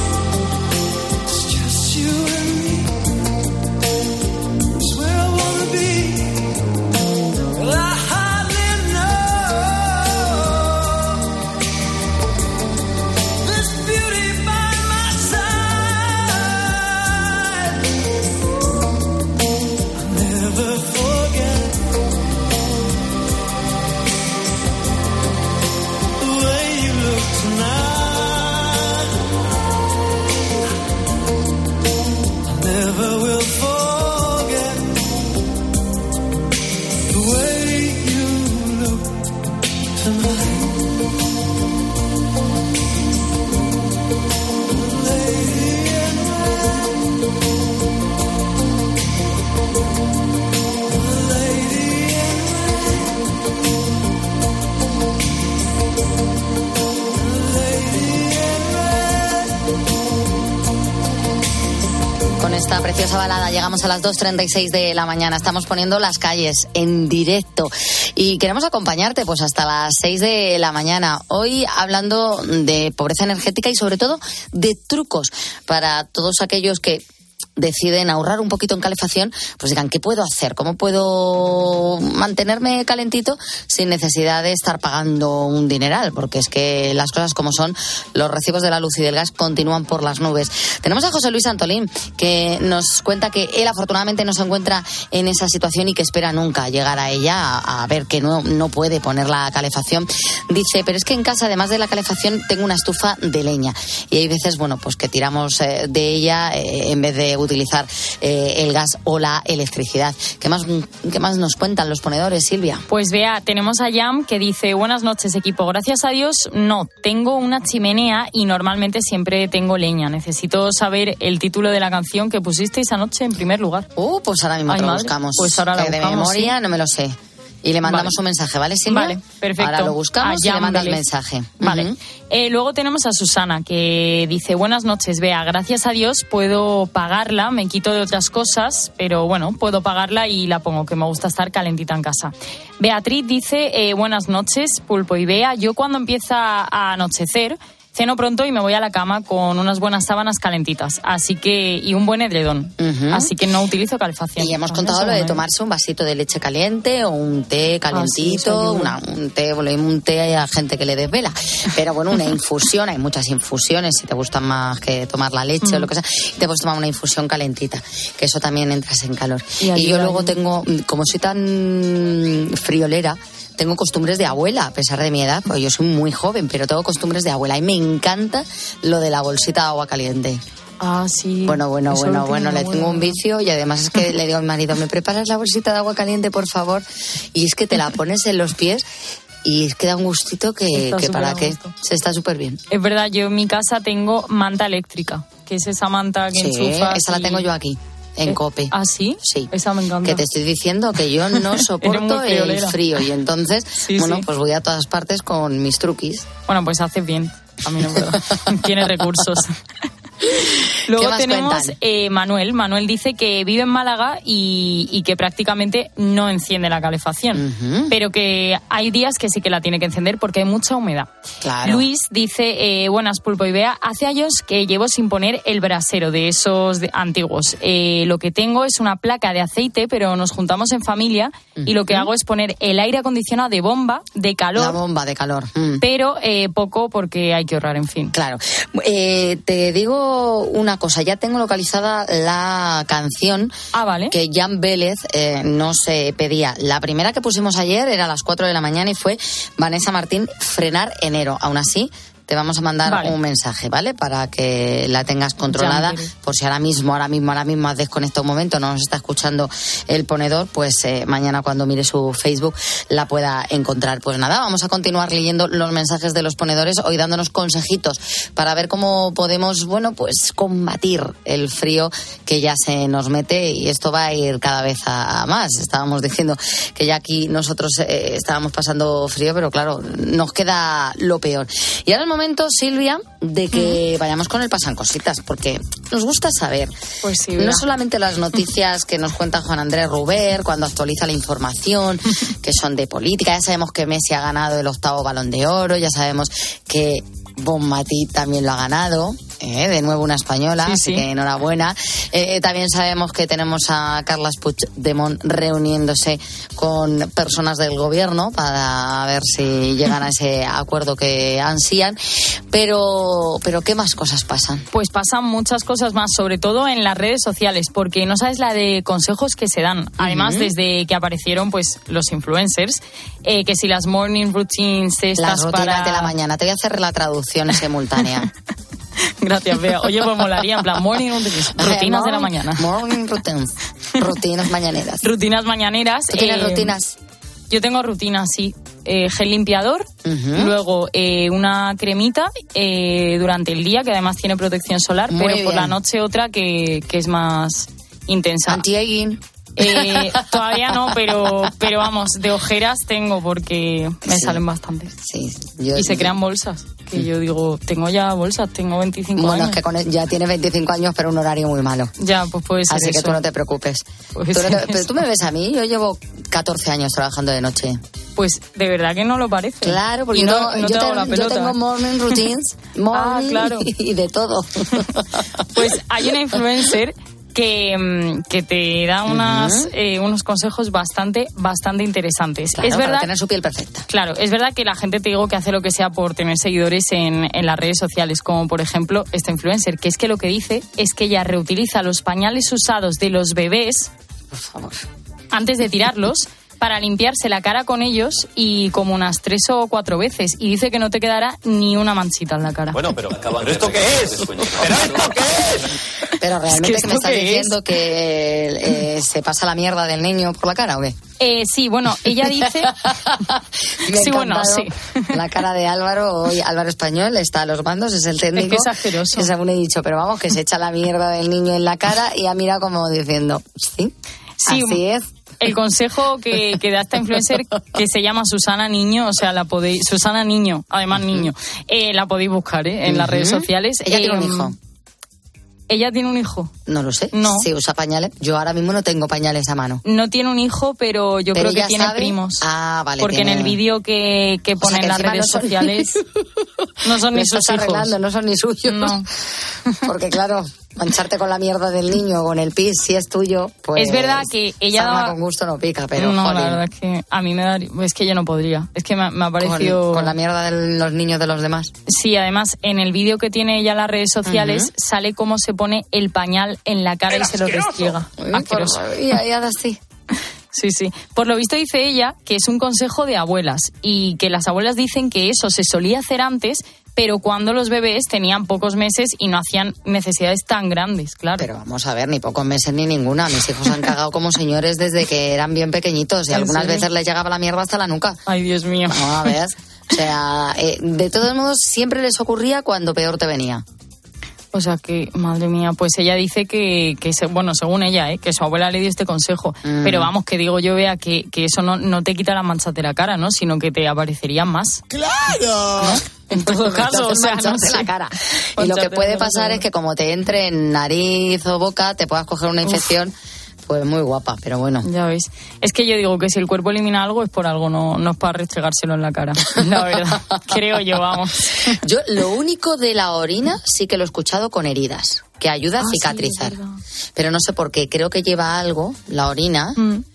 it's just you and me. It's where I wanna tonight. I never will forget the way you look tonight.
Con esta preciosa balada llegamos a las dos treinta y seis de la mañana. Estamos poniendo Las Calles en directo y queremos acompañarte pues hasta las seis de la mañana. Hoy hablando de pobreza energética y sobre todo de trucos para todos aquellos que deciden ahorrar un poquito en calefacción, pues digan, ¿qué puedo hacer? ¿Cómo puedo mantenerme calentito sin necesidad de estar pagando un dineral? Porque es que las cosas como son, los recibos de la luz y del gas continúan por las nubes. Tenemos a José Luis Antolín, que nos cuenta que él afortunadamente no se encuentra en esa situación y que espera nunca llegar a ella, a, a ver que no, no puede poner la calefacción. Dice, pero es que en casa, además de la calefacción, tengo una estufa de leña. Y hay veces, bueno, pues que tiramos eh, de ella eh, en vez de utilizar eh, el gas o la electricidad. ¿Qué más, ¿Qué más nos cuentan los ponedores, Silvia?
Pues vea, tenemos a Yam que dice, buenas noches equipo, gracias a Dios no, tengo una chimenea y normalmente siempre tengo leña. Necesito saber el título de la canción que pusisteis anoche en primer lugar.
Uh, pues ahora mismo
Ay,
te lo
madre.
buscamos.
Pues ahora la
que
buscamos,
de memoria
sí.
no me lo sé. Y le mandamos
Vale.
un mensaje, ¿vale, Silvia?
Vale, perfecto.
Ahora lo buscamos
A
y le mandas
Jan
mensaje.
Vale.
Uh-huh.
Eh, luego tenemos a Susana, que dice, buenas noches, Bea, gracias a Dios puedo pagarla, me quito de otras cosas, pero bueno, puedo pagarla y la pongo, que me gusta estar calentita en casa. Beatriz dice, eh, buenas noches, Pulpo y Bea, yo cuando empieza a anochecer, ceno pronto y me voy a la cama con unas buenas sábanas calentitas, así que y un buen edredón,
uh-huh.
así que no utilizo calefacción.
Y hemos
Con
contado
eso,
lo de
¿no?
tomarse un vasito de leche caliente o un té calentito,
Ah, sí,
una, un té, bueno, un té a gente que le desvela, pero bueno, una infusión, hay muchas infusiones, si te gustan más que tomar la leche
Mm.
o lo que sea, y te puedes tomar una infusión calentita, que eso también entras en calor.
Y
Y,
ayuda,
yo luego
ayuda.
tengo, como soy tan friolera, tengo costumbres de abuela, a pesar de mi edad, pues yo soy muy joven, pero tengo costumbres de abuela y me encanta lo de la bolsita de agua caliente.
Ah, sí.
Bueno, bueno,
Eso
bueno,
lo
bueno,
tengo
le
mi
tengo un
abuela.
vicio y además es que le digo a mi marido, ¿me preparas la bolsita de agua caliente, por favor? Y es que te la pones en los pies y es que da un gustito que,
Está
que
súper
para
a
qué,
gusto.
se está súper bien.
Es verdad, yo en mi casa tengo manta eléctrica, que es esa manta que
Sí,
enchufas.
esa la
y-
tengo yo aquí, en
Eh,
Cope.
¿Ah, sí?
Sí.
Esa me encanta.
Que te estoy diciendo que yo no soporto
muy
el
friolera.
frío y entonces,
Sí,
bueno,
sí.
pues voy a todas partes con mis truquis.
Bueno, pues haces bien. A mí no me tiene recursos. Luego
¿Qué más
tenemos
cuentan?
eh, Manuel. Manuel dice que vive en Málaga y, y que prácticamente no enciende la calefacción.
Ujú.
Pero que hay días que sí que la tiene que encender porque hay mucha humedad.
Claro.
Luis dice, eh, buenas Pulpo y Bea, hace años que llevo sin poner el brasero de esos de- antiguos. Eh, lo que tengo es una placa de aceite, pero nos juntamos en familia y lo que hago es poner el aire acondicionado de bomba, de calor.
La bomba de calor. Mm.
Pero eh, poco porque hay que ahorrar, en fin.
Claro. Eh, te digo una cosa, ya tengo localizada la canción
Ah, vale.
que Jan Vélez eh, nos eh, pedía. La primera que pusimos ayer era a las cuatro de la mañana y fue Vanessa Martín, Frenar Enero. Aún así, te vamos a mandar
Vale.
un mensaje, ¿vale? Para que la tengas controlada,
Ya me quiere.
por si ahora mismo, ahora mismo, ahora mismo has desconectado un momento, no nos está escuchando el ponedor, pues eh, mañana cuando mire su Facebook la pueda encontrar. Pues nada, vamos a continuar leyendo los mensajes de los ponedores, hoy dándonos consejitos para ver cómo podemos, bueno, pues combatir el frío que ya se nos mete y esto va a ir cada vez a, a más. Estábamos diciendo que ya aquí nosotros eh, estábamos pasando frío, pero claro, nos queda lo peor. Y ahora el momento, Silvia, de que vayamos con el Pasan Cositas, porque nos gusta saber
Pues sí,
no
¿verdad?
solamente las noticias que nos cuenta Juan Andrés Ruber cuando actualiza la información, que son de política. Ya sabemos que Messi ha ganado el octavo Balón de Oro, ya sabemos que Bonmatí también lo ha ganado. Eh, de nuevo una española,
Sí,
así
sí.
que enhorabuena. Eh, también sabemos que tenemos a Carles Puigdemont reuniéndose con personas del gobierno para ver si llegan a ese acuerdo que ansían. Pero, pero ¿qué más cosas pasan?
Pues pasan muchas cosas más, sobre todo en las redes sociales, porque no sabes la de consejos que se dan. Además,
Ujú.
desde que aparecieron pues los influencers, eh, que si las morning routines estas
Las rutinas
para...
de la mañana. Te voy a hacer la traducción simultánea.
Gracias, Bea. Oye, pues molaría, en plan, morning routines, rutinas de la mañana.
Morning routines. Rutinas mañaneras.
Rutinas mañaneras.
¿Tú tienes
eh,
rutinas?
Yo tengo rutinas, sí. Eh, gel limpiador,
Ujú.
luego eh, una cremita eh, durante el día, que además tiene protección solar,
Muy
pero por
bien.
la noche otra que, que es más intensa.
Anti-aging.
Eh, todavía no, pero pero vamos, de ojeras tengo porque me
Sí.
salen bastantes.
Sí, yo-
Y se crean bolsas, que yo digo, tengo ya bolsas, tengo veinticinco
Bueno,
años.
es que con él- ya tienes veinticinco años, pero un horario muy malo.
Ya, pues puede ser
Así que
eso.
tú no te preocupes.
Puede
Tú no te-
ser
pero
eso.
tú me ves a mí, yo llevo catorce años trabajando de noche.
Pues de verdad que no lo parece.
Claro, porque
Y no,
yo,
no
yo
te hago
ten-
la
yo
pelota.
tengo morning routines, morning
Ah, claro.
y de todo.
Pues hay una influencer que, mm, que te da unas,
Ujú.
eh, unos consejos bastante, bastante interesantes.
Claro,
es
para
verdad,
tener su piel perfecta.
claro, es verdad que la gente, te digo, que hace lo que sea por tener seguidores en, en las redes sociales, como por ejemplo esta influencer, que es que lo que dice es que ella reutiliza los pañales usados de los bebés
Por favor.
antes de tirarlos para limpiarse la cara con ellos y como unas tres o cuatro veces. Y dice que no te quedará ni una manchita en la cara.
Bueno, pero, ¿pero esto qué es? ¿Pero esto qué es?
Pero realmente
Es que
que me
¿esto
estás
qué es?
diciendo que eh, se pasa la mierda del niño por la cara, ¿o qué?
Eh, sí, bueno, ella dice...
Me ha
sí, bueno,
encantado
sí.
la cara de Álvaro, hoy Álvaro Español está a los mandos, es el técnico.
Es que exageroso.
Que según he dicho, pero vamos, que se echa la mierda del niño en la cara y ha mirado como diciendo, sí,
Sí,
así es.
El consejo que, que da esta influencer, que se llama Susana Niño, o sea, la podéis... Susana Niño, además niño, eh, la podéis buscar ¿eh? en las
Ujú.
redes sociales.
Ella tiene un
Eh,
hijo.
¿Ella tiene un hijo?
No lo sé.
No.
Si usa pañales. Yo ahora mismo no tengo pañales a mano.
No tiene un hijo, pero yo
Pero
creo que
ella
tiene
sabe-
primos.
Ah, vale.
Porque
tiene-
en el vídeo que, que
O sea,
pone
que
en las
encima
redes
no son-
sociales no son
Me
ni sus
estás
hijos.
arreglando, no son ni suyos.
No.
Porque claro, mancharte con la mierda del niño o con el pis, si es tuyo, pues...
Es verdad que ella
sarna
daba-
con gusto no pica, pero
no,
jolín,
la verdad es que a mí me da... Es que yo no podría. Es que me, me ha
con,
parecido...
con la mierda de los niños de los demás.
Sí, además, en el vídeo que tiene ella en las redes sociales,
Ujú.
sale cómo se pone el pañal en la cara y se lo restriega. Asqueroso.
Y ahí así.
Sí, sí. Por lo visto dice ella que es un consejo de abuelas y que las abuelas dicen que eso se solía hacer antes, pero cuando los bebés tenían pocos meses y no hacían necesidades tan grandes, claro.
Pero vamos a ver, ni pocos meses ni ninguna. Mis hijos han cagado como señores desde que eran bien pequeñitos y
¿En
algunas
serio?
veces les llegaba la mierda hasta la nuca.
Ay, Dios mío.
Vamos a ver. O sea, eh, de todos modos, siempre les ocurría cuando peor te venía.
O sea que, madre mía, pues ella dice que, que se, bueno, según ella, ¿eh? que su abuela le dio este consejo.
Mm.
Pero vamos, que digo yo, vea, que, que eso no, no te quita las manchas de la cara, ¿no? Sino que te aparecerían más.
¡Claro!
En todo caso, o sea, no
mancharte
sé.
la cara. Y lo que
Mancharte
puede
la cara.
pasar es que como te entre en nariz o boca, te puedas coger una infección, pues muy guapa, pero bueno.
Ya ves. Es que yo digo que si el cuerpo elimina algo es por algo, no, no es para restregárselo en la cara. La verdad. Creo yo, vamos.
Yo lo único de la orina sí que lo he escuchado con heridas, que ayuda a
Ah, sí,
cicatrizar.
es verdad.
Pero no sé por qué, creo que lleva algo, la orina,
Mm.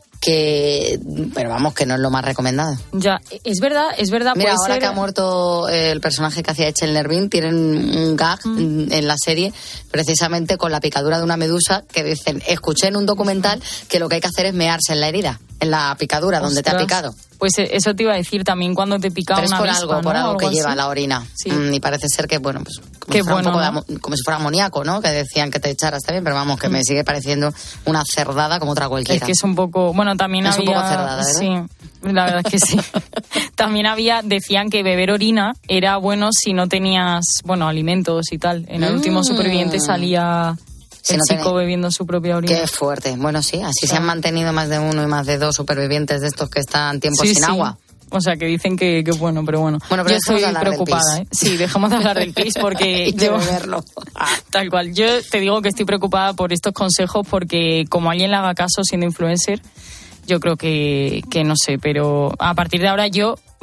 que... Pero vamos, que no es lo más recomendado.
Ya, es verdad, es verdad.
Mira,
puede
ahora
ser...
que ha muerto eh, el personaje que hacía Chandler Bing, tienen un gag
Mm.
en la serie precisamente con la picadura de una medusa, que dicen, escuché en un documental que lo que hay que hacer es mearse en la herida, en la picadura donde te ha
Ostras.
picado.
Pues eh, eso te iba a decir también cuando te pica
Pero es
una
por
avispa,
algo,
¿no?
por algo que
así.
lleva la orina.
Sí.
Mm, y parece ser que, bueno, pues como,
Qué
si fuera un
bueno,
poco de
¿no?
amo- como si fuera amoníaco, ¿no? Que decían que te echaras también, pero vamos, que me sigue pareciendo una cerdada como otra cualquiera.
Es que es un poco, bueno, también
Es un
había,
poco cerdada, ¿verdad?
sí, la verdad es que sí. También había, decían que beber orina era bueno si no tenías, bueno, alimentos y tal. En el
Mm.
último Superviviente salía
Si
el
no
chico
tenés-
bebiendo su propia orina.
Qué fuerte. Bueno, sí, así se
Claro.
han mantenido más de uno y más de dos supervivientes de estos que están tiempo
Sí,
sin
sí.
agua.
O sea, que dicen que, que bueno, pero bueno.
Bueno, pero
yo
dejemos
estoy
de hablar del
preocupada,
pis.
¿eh? Sí, dejamos de hablar del pis porque
Y de
yo...
beberlo.
Tal cual. Yo te digo que estoy preocupada por estos consejos porque como alguien le haga caso siendo influencer, yo creo que, que no sé, pero a partir de ahora yo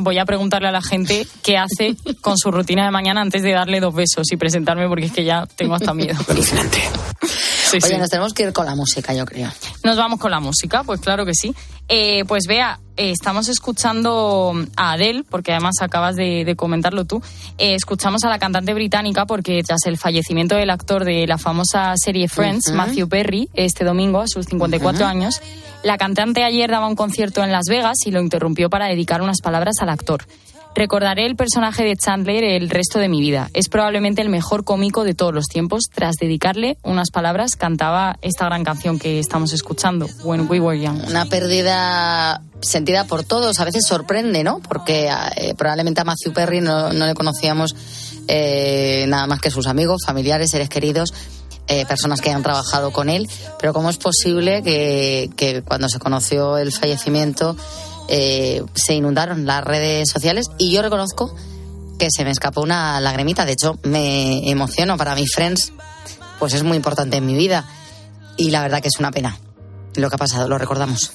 voy a preguntarle a la gente qué hace con su rutina de mañana antes de darle dos besos y presentarme, porque es que ya tengo hasta miedo.
Alucinante.
Sí,
Oye,
sí.
nos tenemos que ir con la música, yo creo.
Nos vamos con la música, pues claro que sí. Eh, pues Bea, eh, estamos escuchando a Adele, porque además acabas de, de comentarlo tú. Eh, escuchamos a la cantante británica porque tras el fallecimiento del actor de la famosa serie Friends, uh-huh. Matthew Perry, este domingo a sus cincuenta y cuatro uh-huh. años, la cantante ayer daba un concierto en Las Vegas y lo interrumpió para dedicar unas palabras al actor. Recordaré el personaje de Chandler el resto de mi vida. Es probablemente el mejor cómico de todos los tiempos. Tras dedicarle unas palabras, cantaba esta gran canción que estamos escuchando, When We Were Young.
Una pérdida sentida por todos. A veces sorprende, ¿no? Porque eh, probablemente a Matthew Perry no, no le conocíamos eh, nada más que sus amigos, familiares, seres queridos, eh, personas que han trabajado con él. Pero ¿cómo es posible que, que cuando se conoció el fallecimiento Eh, se inundaron las redes sociales? Y yo reconozco que se me escapó una lagrimita. De hecho, me emociono. Para mí Friends pues es muy importante en mi vida y la verdad que es una pena lo que ha pasado. Lo recordamos.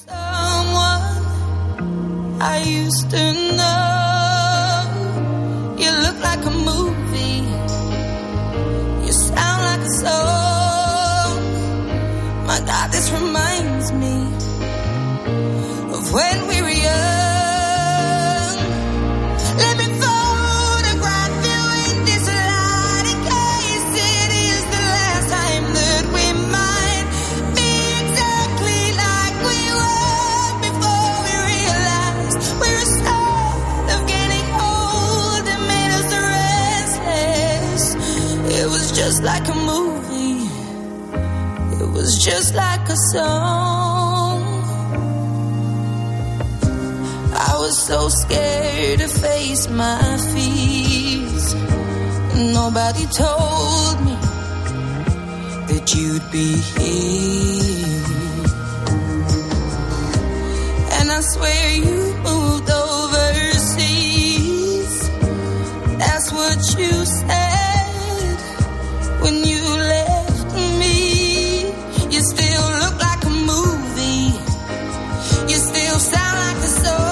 When we were young, let me photograph you in this light in case it is the last time that we might be exactly like we were before we realized we're a start of getting old and made us restless. It was just like a movie, it was just like a song. I was so scared to face my fears. Nobody told me that you'd be here. And I swear you moved overseas. That's what you said when you left me. You still look like a movie. You still sound like a song.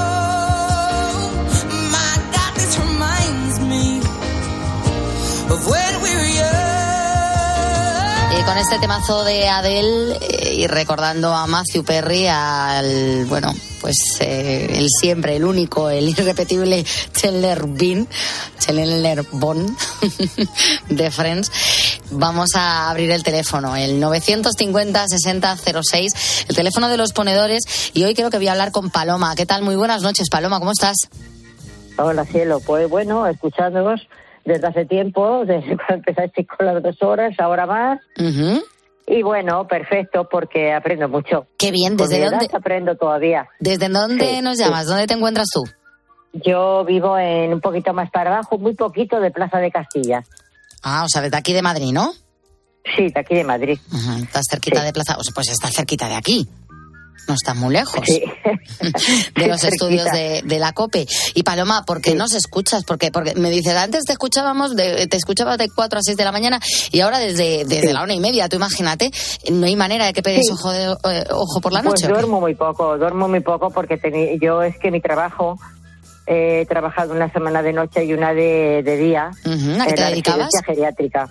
Y con este temazo de Adele eh, y recordando a Matthew Perry, al, bueno, pues eh, el siempre, el único, el irrepetible Chandler Bing, Chandler Bond de Friends, vamos a abrir el teléfono, el novecientos cincuenta sesenta cero seis, el teléfono de los ponedores, y hoy creo que voy a hablar con Paloma. ¿Qué tal? Muy buenas noches, Paloma, ¿cómo estás?
Hola, cielo. Pues bueno, escuchándonos desde hace tiempo, desde cuando empezaste con las dos horas, ahora más. Uh-huh. Y bueno, perfecto, porque aprendo mucho.
Qué bien, ¿desde
Con mi
dónde?
edad aprendo todavía.
¿Desde dónde
Sí,
nos
sí.
llamas? ¿Dónde te encuentras tú?
Yo vivo en un poquito más para abajo, muy poquito de Plaza de Castilla.
Ah, o sea, de aquí de Madrid, ¿no?
Sí, de aquí de Madrid.
Uh-huh. Estás cerquita
Sí.
de Plaza, o sea, pues estás cerquita de aquí. No estás muy lejos
Sí.
de los
Cerquita.
estudios de, de la COPE. Y Paloma, ¿por qué
Sí.
nos escuchas? Porque, porque me dices, antes te escuchábamos, de, te escuchabas de cuatro a seis de la mañana y ahora desde, desde
Sí.
la una y media. Tú imagínate, no hay manera de que pegues
Sí.
ojo, de, eh, ojo por la
Pues
noche. ¿o qué?
duermo muy poco, duermo muy poco porque teni- yo es que mi trabajo, eh, he trabajado una semana de noche y una de, de día.
Ujú, ¿a qué
en
te
la
dedicabas?
residencia geriátrica.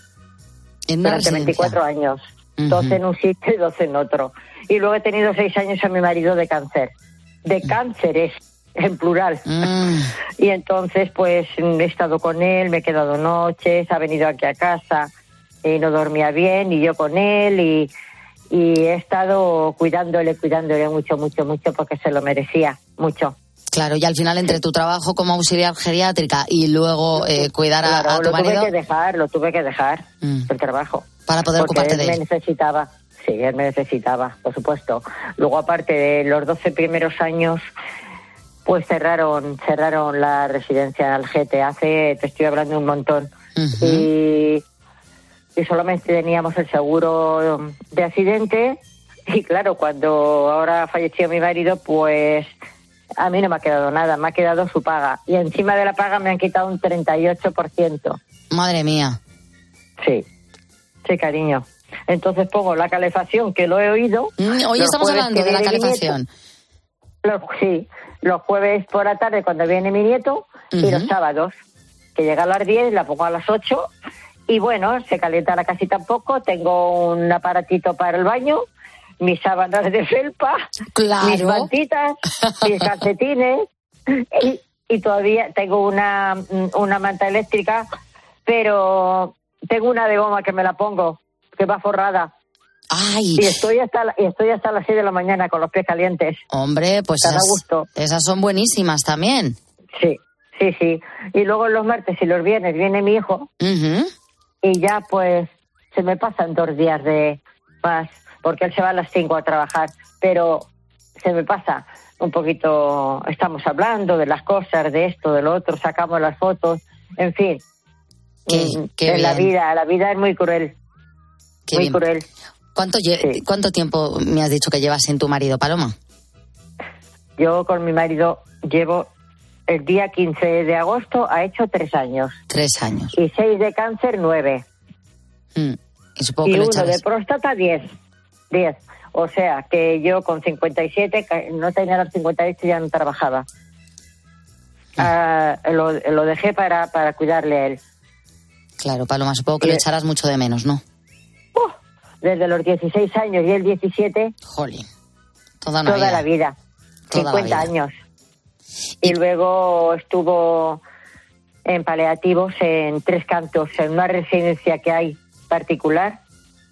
En una
Durante
residencia.
veinticuatro años.
Ujú.
doce en un sitio y doce en otro. Y luego he tenido seis años a mi marido de cáncer. De cánceres, en plural.
Mm.
Y entonces, pues, he estado con él, me he quedado noches, ha venido aquí a casa, y no dormía bien, y yo con él, y, y he estado cuidándole, cuidándole mucho, mucho, mucho, porque se lo merecía, mucho.
Claro, y al final entre tu trabajo como auxiliar geriátrica y luego eh, cuidar a,
Claro,
a tu
lo
marido
tuve que dejar, lo tuve que dejar,
Mm.
el trabajo.
para poder
Porque
ocuparte
él
de
me
él.
necesitaba, sí, él me necesitaba, por supuesto. Luego, aparte de los doce primeros años, pues cerraron cerraron la residencia en Algete, hace, te estoy hablando un montón.
Ujú.
Y, y solamente teníamos el seguro de accidente, y claro, cuando ahora falleció mi marido, pues a mí no me ha quedado nada, me ha quedado su paga. Y encima de la paga me han quitado un treinta y ocho por ciento.
Madre mía.
Sí, sí, cariño. Entonces pongo la calefacción, que lo he oído.
Mm, hoy
Los
estamos
jueves
hablando
que
de la
viene
calefacción.
Los- sí, los jueves por la tarde cuando viene mi nieto, uh-huh. y los sábados, que llega a las diez, la pongo a las ocho, y bueno, se calienta la casita un poco, tengo un aparatito para el baño, mis sábanas de felpa,
claro.
mis mantitas, mis calcetines, y, y todavía tengo una, una manta eléctrica, pero tengo una de goma que me la pongo, que va forrada.
Ay.
Y estoy hasta la, y estoy hasta las seis de la mañana con los pies calientes.
Hombre, pues esas, gusto. esas son buenísimas también.
Sí, sí, sí. Y luego los martes y los viernes viene mi hijo,
uh-huh.
y ya pues se me pasan dos días de paz, porque él se va a las cinco a trabajar, pero se me pasa un poquito, estamos hablando de las cosas, de esto, de lo otro, sacamos las fotos, en fin.
Qué, qué
de
bien.
la vida, la vida es muy cruel,
qué
muy
bien.
cruel.
¿Cuánto, lle- sí. ¿Cuánto tiempo me has dicho que llevas sin tu marido, Paloma?
Yo con mi marido llevo, el día quince de agosto ha hecho tres años.
Tres años.
Y seis de cáncer, nueve.
Mm. Y, supongo
y
que lo
uno
echarás.
de próstata, diez. Diez. O sea, que yo con cincuenta y siete, no tenía los cincuenta y ocho, ya no trabajaba. Mm. Uh, lo, lo dejé para, para cuidarle a él.
Claro, Paloma, supongo que y lo echarás mucho de menos, ¿no?
Uh, desde los dieciséis años y el diecisiete.
Jolín. Toda una
toda
vida.
la vida.
Toda
cincuenta
la vida.
años. Y, y luego estuvo en paliativos en Tres Cantos, en una residencia que hay particular,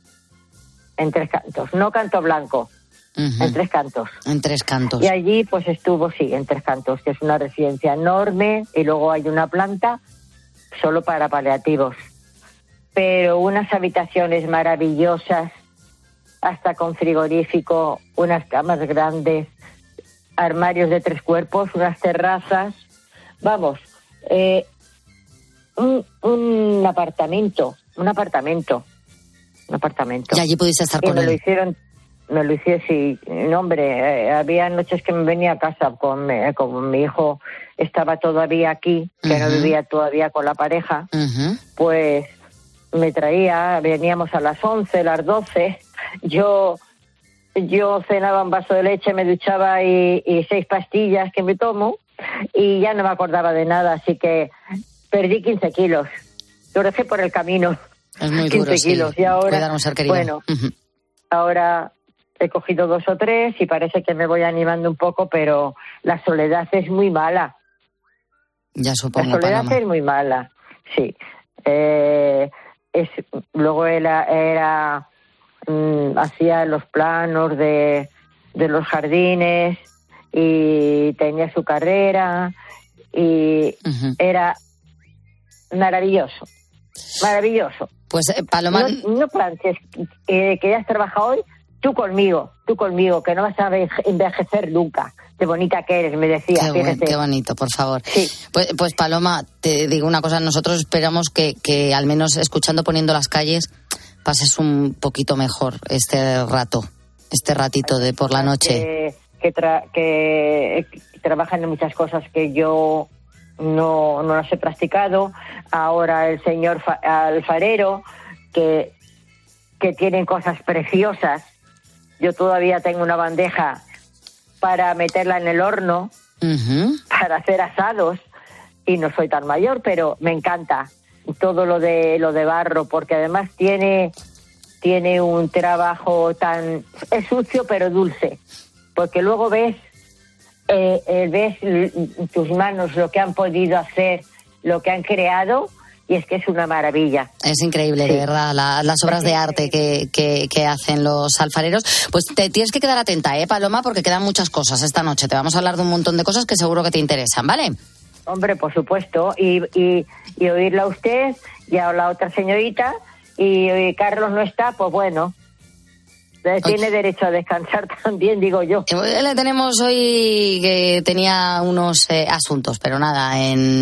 en Tres Cantos, no Canto Blanco, uh-huh. en Tres Cantos.
En Tres Cantos.
Y allí pues estuvo, sí, en Tres Cantos, que es una residencia enorme, y luego hay una planta solo para paliativos. Pero unas habitaciones maravillosas, hasta con frigorífico, unas camas grandes, armarios de tres cuerpos, unas terrazas, vamos, eh, un, un apartamento, un apartamento, un apartamento.
Y allí pudiste estar
y
con
me
él.
lo hicieron, me lo hicieron, sí, no, hombre, eh, había noches que me venía a casa con, eh, con mi hijo, estaba todavía aquí, que uh-huh. no vivía todavía con la pareja,
uh-huh.
pues me traía, veníamos a las once, las doce, yo... Yo cenaba un vaso de leche, me duchaba y, y seis pastillas que me tomo y ya no me acordaba de nada, así que perdí quince kilos. Lo dejé por el camino.
Es muy
quince
duro,
kilos.
sí.
Y ahora,
Cuidar a un ser querido.
Bueno,
uh-huh.
ahora he cogido dos o tres y parece que me voy animando un poco, pero la soledad es muy mala.
Ya supongo,
La soledad
Paloma.
es muy mala, sí. Eh, es, luego era... era Mm, hacía los planos de, de los jardines y tenía su carrera y uh-huh. era maravilloso, maravilloso.
Pues eh, Paloma...
No, no planches, eh, que ya has trabajado hoy, tú conmigo, tú conmigo, que no vas a envejecer nunca. Qué bonita que eres, me decía.
Qué, buen, qué bonito, por favor.
Sí.
Pues, pues Paloma, te digo una cosa, nosotros esperamos que, que al menos escuchando Poniendo las Calles pases un poquito mejor este rato, este ratito de por la noche.
Que, que, tra- que, que trabajan en muchas cosas que yo no, no las he practicado. Ahora el señor fa- alfarero, que, que tienen cosas preciosas. Yo todavía tengo una bandeja para meterla en el horno,
uh-huh.
para hacer asados, y no soy tan mayor, pero me encanta todo lo de lo de barro, porque además tiene tiene un trabajo tan... es sucio pero dulce, porque luego ves eh, eh, ves tus manos lo que han podido hacer, lo que han creado, y es que es una maravilla.
Es increíble, sí. De verdad, la, las obras de arte que, que, que hacen los alfareros. Pues te tienes que quedar atenta, ¿eh, Paloma? Porque quedan muchas cosas esta noche. Te vamos a hablar de un montón de cosas que seguro que te interesan, ¿vale?
Hombre, por supuesto, y, y, y oírla a usted y a la otra señorita, y, y Carlos no está, pues bueno, tiene derecho a descansar también, digo yo.
Le tenemos hoy que tenía unos eh, asuntos, pero nada,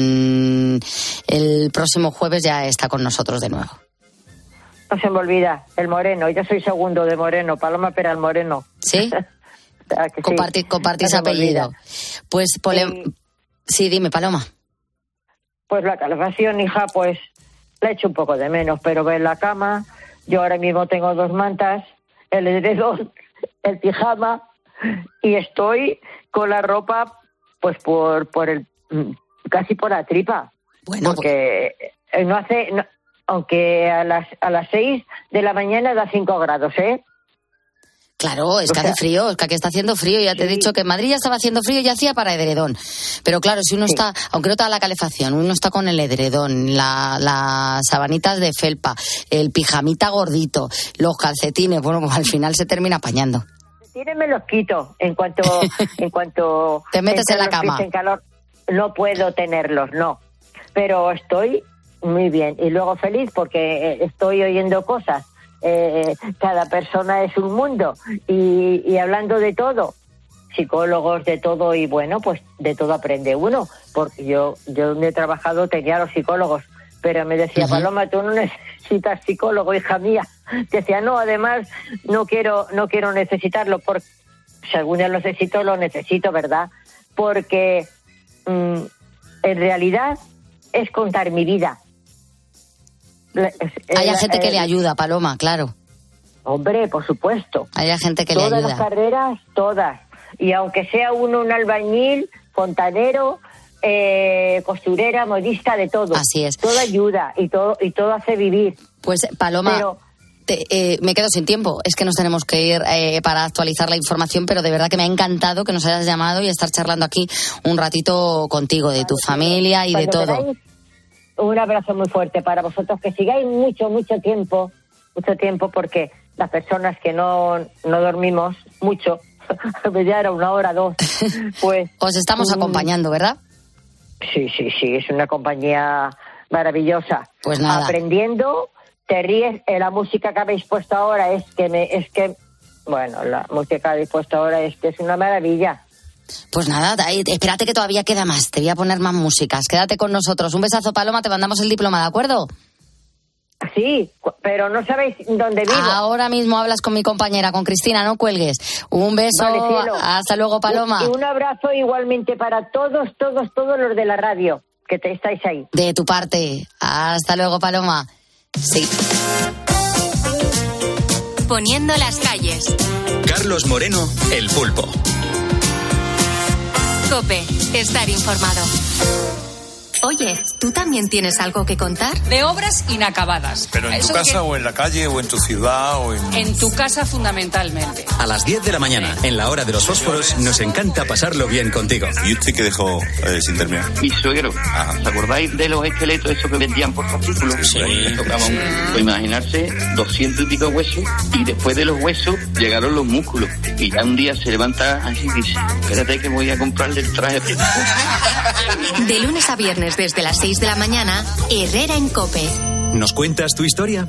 en el próximo jueves ya está con nosotros de nuevo.
No se me olvida, el Moreno, yo soy segundo de Moreno, Paloma Peral Moreno.
¿Sí?
sí.
Compartís, compartís no apellido. Pues, pole... eh, sí, dime, Paloma.
Pues la calefacción, hija, pues la echo un poco de menos, pero ve en la cama, yo ahora mismo tengo dos mantas, el edredón, el pijama, y estoy con la ropa pues por por el casi por la tripa.
Bueno,
porque pues... no hace, no, aunque a las a las seis de la mañana da cinco grados, ¿eh?
Claro, es que
o sea,
hace frío, es que aquí está haciendo frío. Ya te sí. he dicho que en Madrid ya estaba haciendo frío y ya hacía para edredón. Pero claro, si uno sí. está, aunque no te da la calefacción, uno está con el edredón, la, las sabanitas de felpa, el pijamita gordito, los calcetines, bueno, pues al final se termina apañando.
Calcetines me los quito en cuanto, en cuanto
te metes en la cama.
En calor, no puedo tenerlos, no. Pero estoy muy bien y luego feliz porque estoy oyendo cosas. Eh, cada persona es un mundo y, y hablando de todo, psicólogos de todo y bueno, pues de todo aprende uno, porque yo yo donde he trabajado tenía a los psicólogos, pero me decía, uh-huh. Paloma, tú no necesitas psicólogo, hija mía. Decía, no, además no quiero no quiero necesitarlo, porque si algún día lo necesito, lo necesito, ¿verdad? Porque mmm, en realidad es contar mi vida.
Hay gente que le ayuda, Paloma, claro.
Hombre, por supuesto.
Hay gente que le
ayuda. Todas las carreras, todas. Y aunque sea uno un albañil, fontanero, eh, costurera, modista, de todo.
Así es.
Todo ayuda y todo y todo hace vivir.
Pues, Paloma, pero, te, eh, me quedo sin tiempo. Es que nos tenemos que ir eh, para actualizar la información, pero de verdad que me ha encantado que nos hayas llamado y estar charlando aquí un ratito contigo, de tu familia y de todo.
Queráis, un abrazo muy fuerte para vosotros, que sigáis mucho, mucho tiempo, mucho tiempo, porque las personas que no, no dormimos mucho, ya era una hora, dos, pues...
Os estamos um, acompañando, ¿verdad?
Sí, sí, sí, es una compañía maravillosa.
Pues nada.
Aprendiendo, te ríes, eh, la música que habéis puesto ahora es que me, es que, bueno, la música que habéis puesto ahora es que es una maravilla.
Pues nada, espérate que todavía queda más. Te voy a poner más músicas. Quédate con nosotros. Un besazo, Paloma. Te mandamos el diploma, ¿de acuerdo?
Sí, pero no sabéis dónde vivo.
Ahora mismo hablas con mi compañera, con Cristina. No cuelgues. Un beso.
Vale,
hasta luego, Paloma.
Y un, un abrazo igualmente para todos, todos, todos los de la radio que te estáis ahí.
De tu parte. Hasta luego, Paloma. Sí.
Poniendo las calles.
Carlos Moreno, El Pulpo.
COPE, estar informado. Oye, ¿tú también tienes algo que contar?
De obras inacabadas.
¿Pero en tu casa que... o en la calle o en tu ciudad o en...?
En tu casa fundamentalmente.
A las diez de la mañana, en la hora de los fósforos, nos encanta pasarlo bien contigo.
¿Y usted qué dejó eh, sin terminar?
Mi suegro. Ah. ¿Os acordáis de los esqueletos esos que vendían por fascículos?
Sí.
Tocaban, sí. Pues imaginarse, doscientos y pico huesos, y después de los huesos llegaron los músculos. Y ya un día se levanta así y dice, espérate que voy a comprarle el traje.
De lunes a viernes desde las seis de la mañana, Herrera en COPE.
¿Nos cuentas tu historia?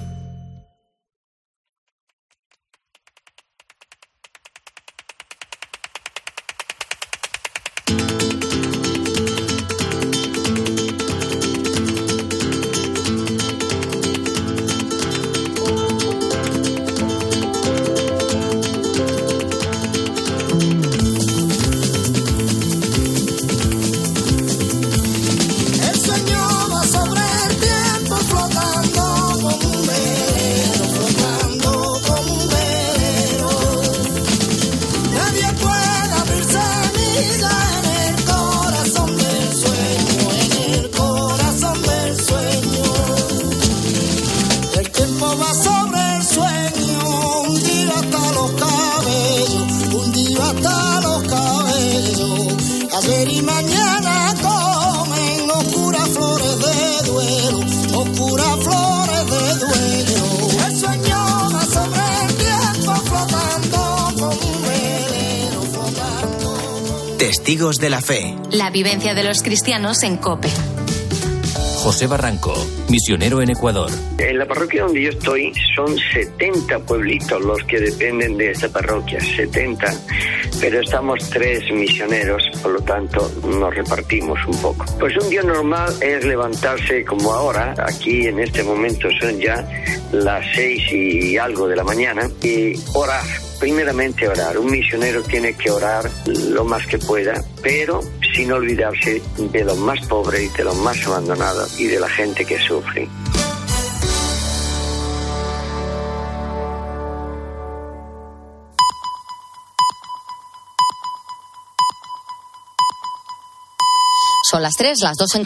Testigos de la Fe.
La vivencia de los cristianos en COPE.
José Barranco, misionero en Ecuador.
En la parroquia donde yo estoy son setenta pueblitos los que dependen de esta parroquia, setenta, pero estamos tres misioneros, por lo tanto nos repartimos un poco. Pues un día normal es levantarse como ahora, aquí en este momento son ya las seis y algo de la mañana, y orar. Primeramente orar. Un misionero tiene que orar lo más que pueda, pero sin olvidarse de los más pobres y de los más abandonados y de la gente que sufre.
Son las tres, las dos en